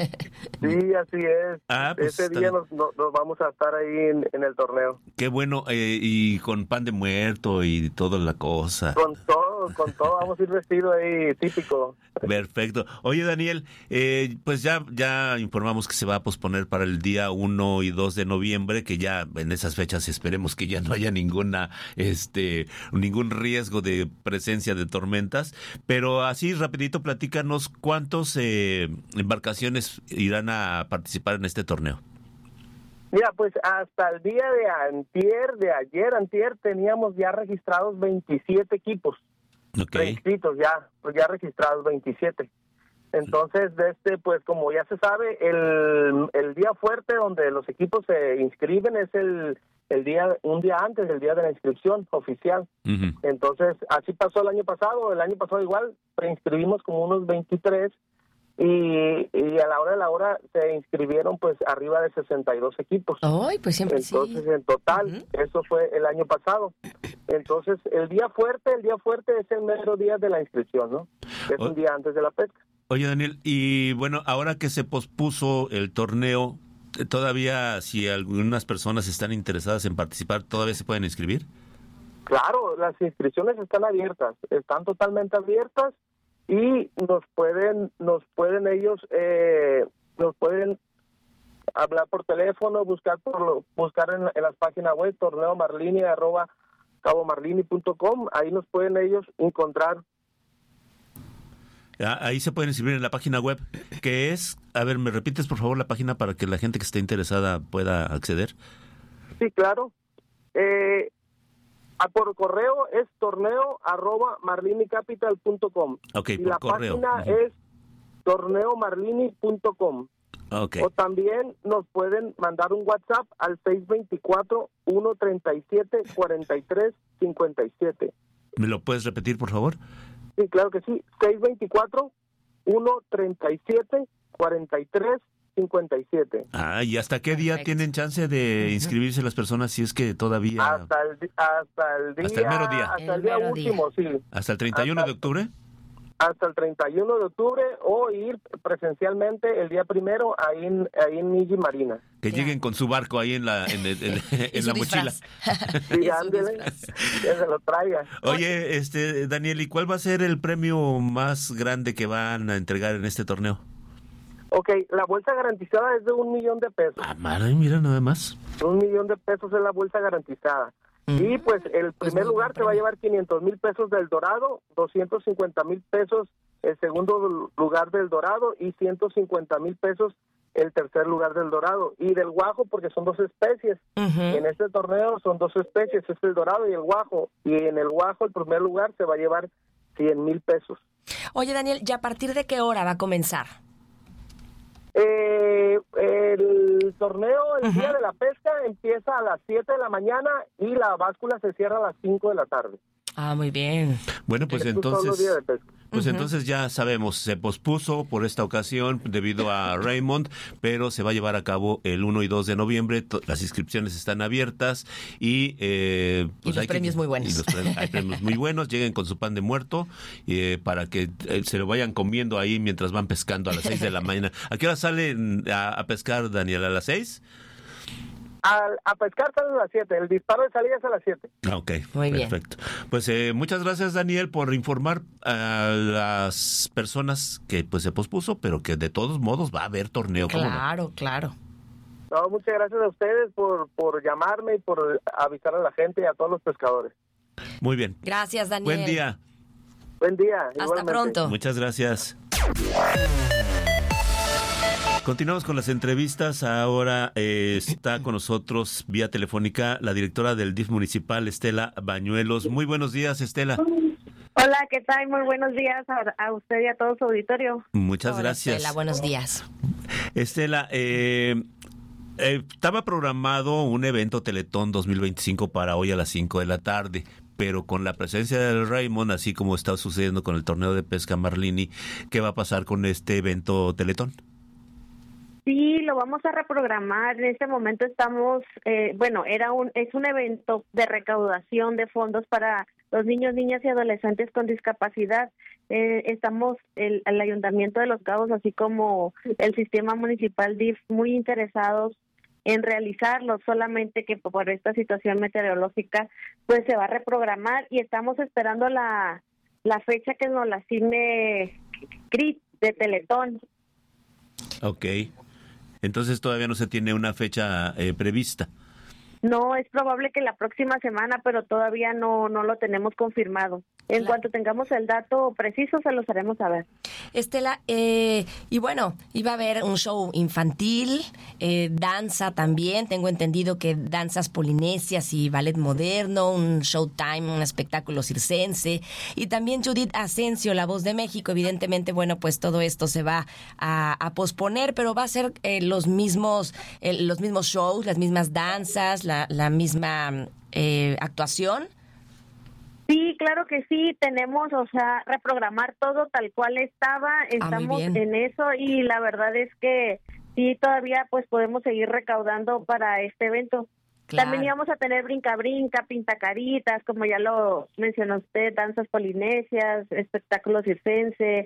sí, así es. Ah, pues Ese día nos, nos, nos vamos a estar ahí en, en el torneo. Qué bueno, eh, y con pan de muerto y toda la cosa. Con todo, con todo, vamos a ir vestidos ahí típico. Perfecto. Oye, Daniel, eh, pues ya, ya informamos que se va a posponer para el día uno y dos de noviembre, que ya en esas fechas esperemos que ya no haya ninguna, este, ningún riesgo de presencia de tormentas. Pero así, rapidito, platícanos cuántos eh, embarcaciones irán a participar en este torneo. Mira, pues hasta el día de antier, de ayer, antier, teníamos ya registrados veintisiete equipos. Okay. Inscritos ya, pues ya registrados veintisiete. Entonces, de este, pues como ya se sabe, el, el día fuerte donde los equipos se inscriben es el, el día, un día antes del día de la inscripción oficial. Uh-huh. Entonces, así pasó el año pasado, el año pasado igual, preinscribimos como unos veintitrés y, y a la hora de la hora se inscribieron pues arriba de sesenta y dos equipos. Ay, pues siempre Entonces, sí. en total, uh-huh. Eso fue el año pasado. Entonces, el día fuerte, el día fuerte es el mero día de la inscripción, ¿no? Es oh. un día antes de la pesca. Oye, Daniel, y bueno, ahora que se pospuso el torneo, ¿todavía si algunas personas están interesadas en participar, todavía se pueden inscribir? Claro, las inscripciones están abiertas, están totalmente abiertas y nos pueden, nos pueden ellos, eh, nos pueden hablar por teléfono, buscar por buscar en, en las páginas web, torneo marlini arroba cabo marlini punto com, ahí nos pueden ellos encontrar. Ahí se pueden inscribir en la página web, que es, a ver, ¿me repites por favor la página para que la gente que esté interesada pueda acceder? Sí, claro. Eh, a por correo es torneo arroba marlini capital punto com. Ok, y por la correo. página uh-huh. es torneo marlini punto com. Okay. O también nos pueden mandar un WhatsApp al seis dos cuatro, uno tres siete, cuatro tres cinco siete. ¿Me lo puedes repetir, por favor? Sí, claro que sí. seis dos cuatro, uno tres siete, cuatro tres cinco siete. Ah, ¿y hasta qué día Perfecto. tienen chance de inscribirse las personas si es que todavía...? Hasta el, hasta el día... Hasta el mero día. Hasta el, el día último, día. sí. ¿Hasta el treinta y uno hasta, de octubre? Hasta el treinta y uno de octubre o ir presencialmente el día primero ahí en, ahí en Miji Marina. Que yeah. lleguen con su barco ahí en la en, el, en, en la mochila. Sí, ándele, que se lo traiga. Oye, este Daniel, ¿y cuál va a ser el premio más grande que van a entregar en este torneo? Ok, la bolsa garantizada es de un millón de pesos. Ah, madre, mira, nada más. Un millón de pesos es la bolsa garantizada. Mm. Y pues el pues primer lugar se va a llevar quinientos mil pesos del Dorado, doscientos cincuenta mil pesos el segundo lugar del Dorado y ciento cincuenta mil pesos el tercer lugar del dorado. Y del guajo, porque son dos especies. Uh-huh. En este torneo son dos especies, es el dorado y el guajo. Y en el guajo, el primer lugar se va a llevar cien mil pesos. Oye, Daniel, ¿ya a partir de qué hora va a comenzar? Eh, el torneo, el uh-huh. día de la pesca, empieza a las siete de la mañana y la báscula se cierra a las cinco de la tarde. Ah, muy bien. Bueno, pues entonces, pues uh-huh. entonces ya sabemos, se pospuso por esta ocasión debido a Raymond, pero se va a llevar a cabo el uno y dos de noviembre. Las inscripciones están abiertas y eh, pues y los hay premios que, muy buenos. Y los premios, hay premios muy buenos. Lleguen con su pan de muerto eh, para que eh, se lo vayan comiendo ahí mientras van pescando a las seis de la mañana. ¿A qué hora salen a, a pescar, Daniel? ¿A las seis? A, a pescar sale a las siete, el disparo de salida es a las siete. Ok, muy perfecto. Bien. Pues eh, muchas gracias, Daniel, por informar a las personas que pues se pospuso, pero que de todos modos va a haber torneo. Claro, ¿no? claro. No, muchas gracias a ustedes por, por llamarme y por avisar a la gente y a todos los pescadores. Muy bien. Gracias, Daniel. Buen día. Buen día. Hasta igualmente. Pronto. Muchas gracias. Continuamos con las entrevistas. Ahora eh, está con nosotros vía telefónica la directora del D I F municipal, Estela Bañuelos. Muy buenos días, Estela. Hola, ¿qué tal? Muy buenos días a, a usted y a todo su auditorio. Muchas Hola, gracias. Estela, buenos días. Estela, eh, eh, estaba programado un evento Teletón dos mil veinticinco para hoy a las cinco de la tarde, pero con la presencia del Raymond, así como está sucediendo con el torneo de pesca Marlini, ¿qué va a pasar con este evento Teletón? Sí, lo vamos a reprogramar. En este momento estamos, eh, bueno, era un es un evento de recaudación de fondos para los niños, niñas y adolescentes con discapacidad. Eh, estamos, el, el Ayuntamiento de Los Cabos, así como el Sistema Municipal D I F, muy interesados en realizarlo, solamente que por esta situación meteorológica, pues se va a reprogramar y estamos esperando la, la fecha que nos la asigne C R I T de Teletón. Ok. Entonces todavía no se tiene una fecha eh, prevista. No, es probable que la próxima semana, pero todavía no no lo tenemos confirmado. En claro. cuanto tengamos el dato preciso, se los haremos saber. Estela, eh, y bueno, iba a haber un show infantil, eh, danza también. Tengo entendido que danzas polinesias y ballet moderno, un showtime, un espectáculo circense. Y también Judith Asensio, La Voz de México. Evidentemente, bueno, pues todo esto se va a, a posponer, pero va a ser eh, los mismos eh, los mismos shows, las mismas danzas, la, la misma eh, actuación. Sí, claro que sí, tenemos, o sea, reprogramar todo tal cual estaba, estamos ah, en eso y la verdad es que sí, todavía pues podemos seguir recaudando para este evento. Claro. También íbamos a tener brinca-brinca, pintacaritas, como ya lo mencionó usted, danzas polinesias, espectáculos circense,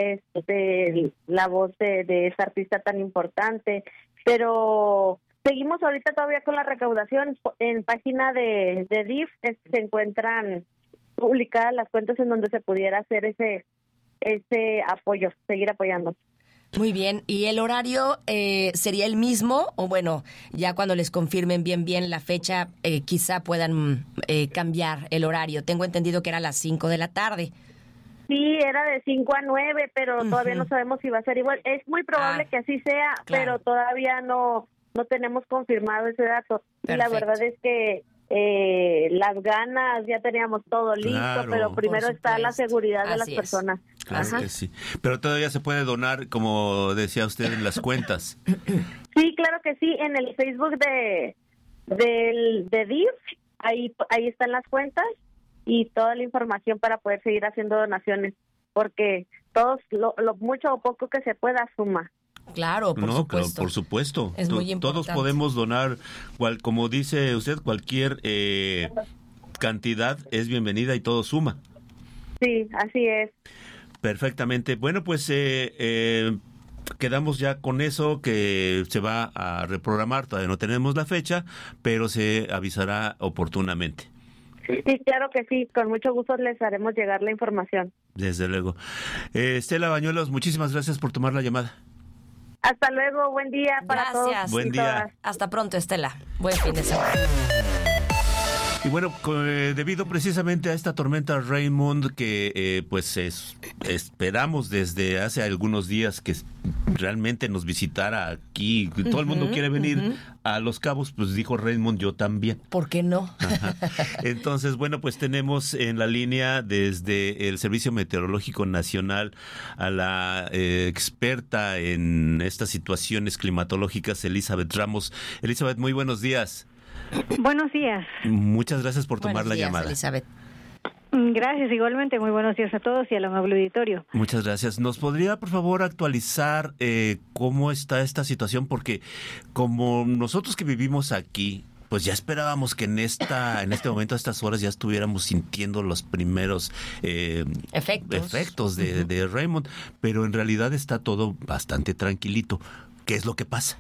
este, la voz de, de esa artista tan importante, pero seguimos ahorita todavía con la recaudación. En página de, de D I F se encuentran publicadas las cuentas en donde se pudiera hacer ese ese apoyo, seguir apoyando. Muy bien, ¿y el horario eh, sería el mismo? O bueno, ya cuando les confirmen bien bien la fecha, eh, quizá puedan eh, cambiar el horario. Tengo entendido que era a las cinco de la tarde. Sí, era de cinco a nueve, pero uh-huh. todavía no sabemos si va a ser igual. Es muy probable ah, que así sea, claro. pero todavía no no tenemos confirmado ese dato. Perfecto. Y la verdad es que eh, las ganas, ya teníamos todo listo, claro, pero primero está la seguridad de Así las personas. Claro Ajá. que sí. Pero todavía se puede donar, como decía usted, en las cuentas. Sí, claro que sí, en el Facebook de del de D I F, ahí ahí están las cuentas y toda la información para poder seguir haciendo donaciones, porque todos lo, lo mucho o poco que se pueda suma. Claro, por no, supuesto. Claro, por supuesto. Es muy importante. Todos podemos donar, cual, como dice usted, cualquier eh, cantidad es bienvenida y todo suma. Sí, así es. Perfectamente. Bueno, pues eh, eh, quedamos ya con eso, que se va a reprogramar. Todavía no tenemos la fecha, pero se avisará oportunamente. Sí, claro que sí. Con mucho gusto les haremos llegar la información. Desde luego. Eh, Estela Bañuelos, muchísimas gracias por tomar la llamada. Hasta luego, buen día para Gracias. todos. Buen día. Todas. Hasta pronto, Estela. Buen fin de semana. Y bueno, eh, debido precisamente a esta tormenta Raymond que eh, pues es, esperamos desde hace algunos días que realmente nos visitara aquí, todo uh-huh, el mundo quiere venir uh-huh. a Los Cabos, pues dijo Raymond, yo también. ¿Por qué no? Ajá. Entonces, bueno, pues tenemos en la línea desde el Servicio Meteorológico Nacional a la eh, experta en estas situaciones climatológicas, Elizabeth Ramos. Elizabeth, muy buenos días. Buenos días. Muchas gracias por tomar buenos la días, llamada. Elizabeth. Gracias, igualmente. Muy buenos días a todos y al amable auditorio. Muchas gracias. ¿Nos podría, por favor, actualizar eh, cómo está esta situación? Porque como nosotros que vivimos aquí, pues ya esperábamos que en esta, en este momento, a estas horas, ya estuviéramos sintiendo los primeros eh, efectos, efectos de, uh-huh. de Raymond, pero en realidad está todo bastante tranquilito. ¿Qué es lo que pasa?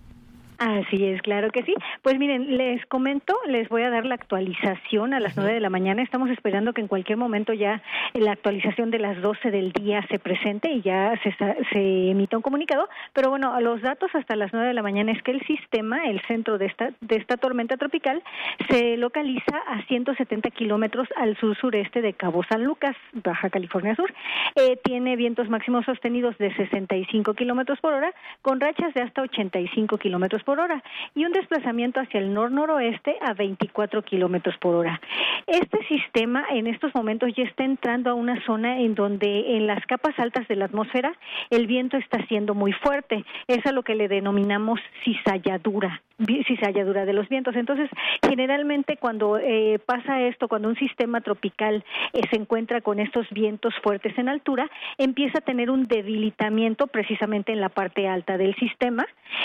Así es, claro que sí. Pues miren, les comento, les voy a dar la actualización a las nueve de la mañana. Estamos esperando que en cualquier momento ya la actualización de las doce del día se presente y ya se, se emita un comunicado. Pero bueno, los datos hasta las nueve de la mañana es que el sistema, el centro de esta, de esta tormenta tropical, se localiza a ciento setenta kilómetros al sur-sureste de Cabo San Lucas, Baja California Sur. Eh, tiene vientos máximos sostenidos de sesenta y cinco kilómetros por hora, con rachas de hasta ochenta y cinco kilómetros por hora y un desplazamiento hacia el nor-noroeste a veinticuatro kilómetros por hora. Este sistema en estos momentos ya está entrando a una zona en donde en las capas altas de la atmósfera el viento está siendo muy fuerte. Es a lo que le denominamos cizalladura. cizalladura de los vientos. Entonces, generalmente cuando eh, pasa esto, cuando un sistema tropical eh, se encuentra con estos vientos fuertes en altura, empieza a tener un debilitamiento precisamente en la parte alta del sistema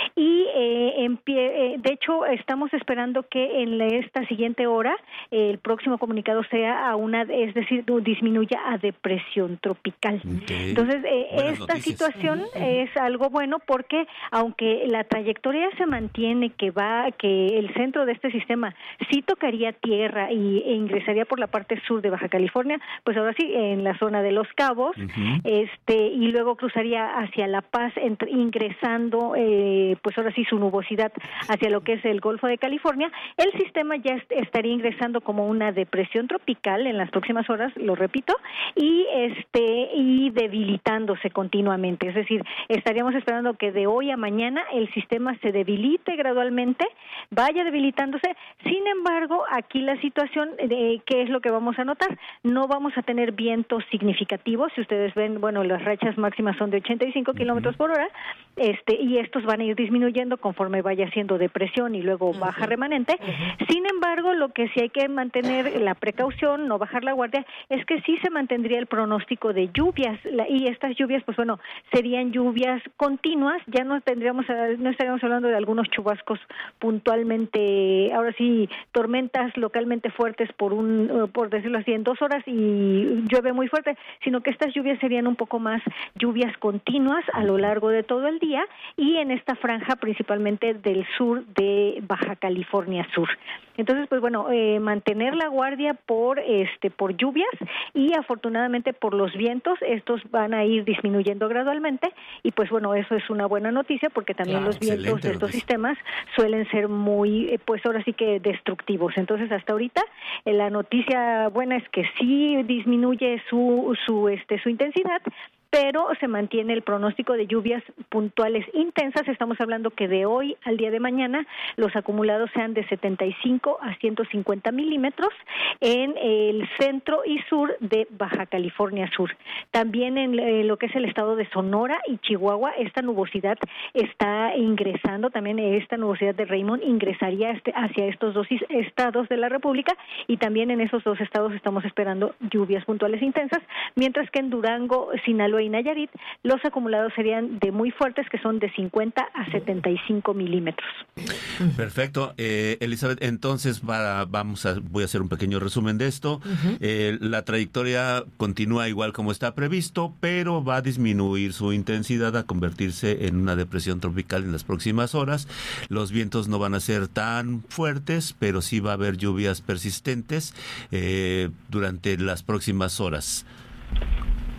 y eh, en pie, eh, de hecho estamos esperando que en la, esta siguiente hora eh, el próximo comunicado sea a una, es decir, disminuya a depresión tropical. Okay. Entonces, eh, esta noticias. situación uh-huh. es algo bueno porque aunque la trayectoria se mantiene que va, que el centro de este sistema sí tocaría tierra y, e ingresaría por la parte sur de Baja California, pues ahora sí, en la zona de Los Cabos, uh-huh. este y luego cruzaría hacia La Paz, entre, ingresando, eh, pues ahora sí, su nubosidad hacia lo que es el Golfo de California. El sistema ya est- estaría ingresando como una depresión tropical en las próximas horas, lo repito, y este y debilitándose continuamente. Es decir, estaríamos esperando que de hoy a mañana el sistema se debilite gradualmente, vaya debilitándose. Sin embargo, aquí la situación, de ¿qué es lo que vamos a notar? No vamos a tener vientos significativos. Si ustedes ven, bueno, las rachas máximas son de ochenta y cinco uh-huh. kilómetros por hora, este, y estos van a ir disminuyendo conforme vaya siendo depresión y luego uh-huh. baja remanente. Uh-huh. Sin embargo, lo que sí hay que mantener la precaución, no bajar la guardia, es que sí se mantendría el pronóstico de lluvias, la, y estas lluvias, pues bueno, serían lluvias continuas. Ya no tendríamos, no estaríamos hablando de algunos chubascos puntualmente, ahora sí, tormentas localmente fuertes por un, por decirlo así, en dos horas y llueve muy fuerte, sino que estas lluvias serían un poco más lluvias continuas a lo largo de todo el día y en esta franja principalmente del sur de Baja California Sur. Entonces, pues bueno, eh, mantener la guardia por este por lluvias y afortunadamente por los vientos, estos van a ir disminuyendo gradualmente y pues bueno, eso es una buena noticia porque también claro, los vientos de estos sistemas suelen ser muy, eh, pues ahora sí que destructivos. Entonces, hasta ahorita eh, la noticia buena es que sí disminuye su su este su intensidad, pero se mantiene el pronóstico de lluvias puntuales intensas. Estamos hablando que de hoy al día de mañana los acumulados sean de setenta y cinco a ciento cincuenta milímetros en el centro y sur de Baja California Sur. También en eh, lo que es el estado de Sonora y Chihuahua, esta nubosidad está ingresando, también esta nubosidad de Raymond ingresaría este, hacia estos dos estados de la República y también en esos dos estados estamos esperando lluvias puntuales intensas, mientras que en Durango, Sinaloa y Nayarit, los acumulados serían de muy fuertes, que son de cincuenta a setenta y cinco milímetros. Perfecto. Eh, Elizabeth, entonces para, vamos a, voy a hacer un pequeño resumen de esto. Uh-huh. Eh, la trayectoria continúa igual como está previsto, pero va a disminuir su intensidad a convertirse en una depresión tropical en las próximas horas. Los vientos no van a ser tan fuertes, pero sí va a haber lluvias persistentes eh, durante las próximas horas.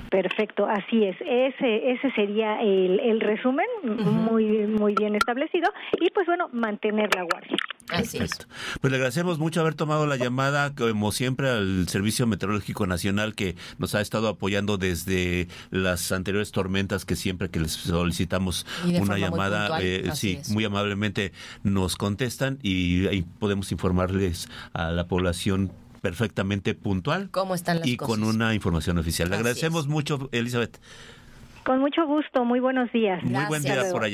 Perfecto, así es. Ese ese sería el, el resumen, uh-huh. muy muy bien establecido, y pues bueno, mantener la guardia. Así es. Pues le agradecemos mucho haber tomado la llamada, como siempre, al Servicio Meteorológico Nacional, que nos ha estado apoyando desde las anteriores tormentas, que siempre que les solicitamos una llamada, muy, eh, sí, muy amablemente nos contestan y, y podemos informarles a la población perfectamente puntual. ¿Cómo están las y cosas? Con una información oficial. Le agradecemos es. mucho, Elizabeth. Con mucho gusto, muy buenos días. Muy Gracias. Buen día por allá.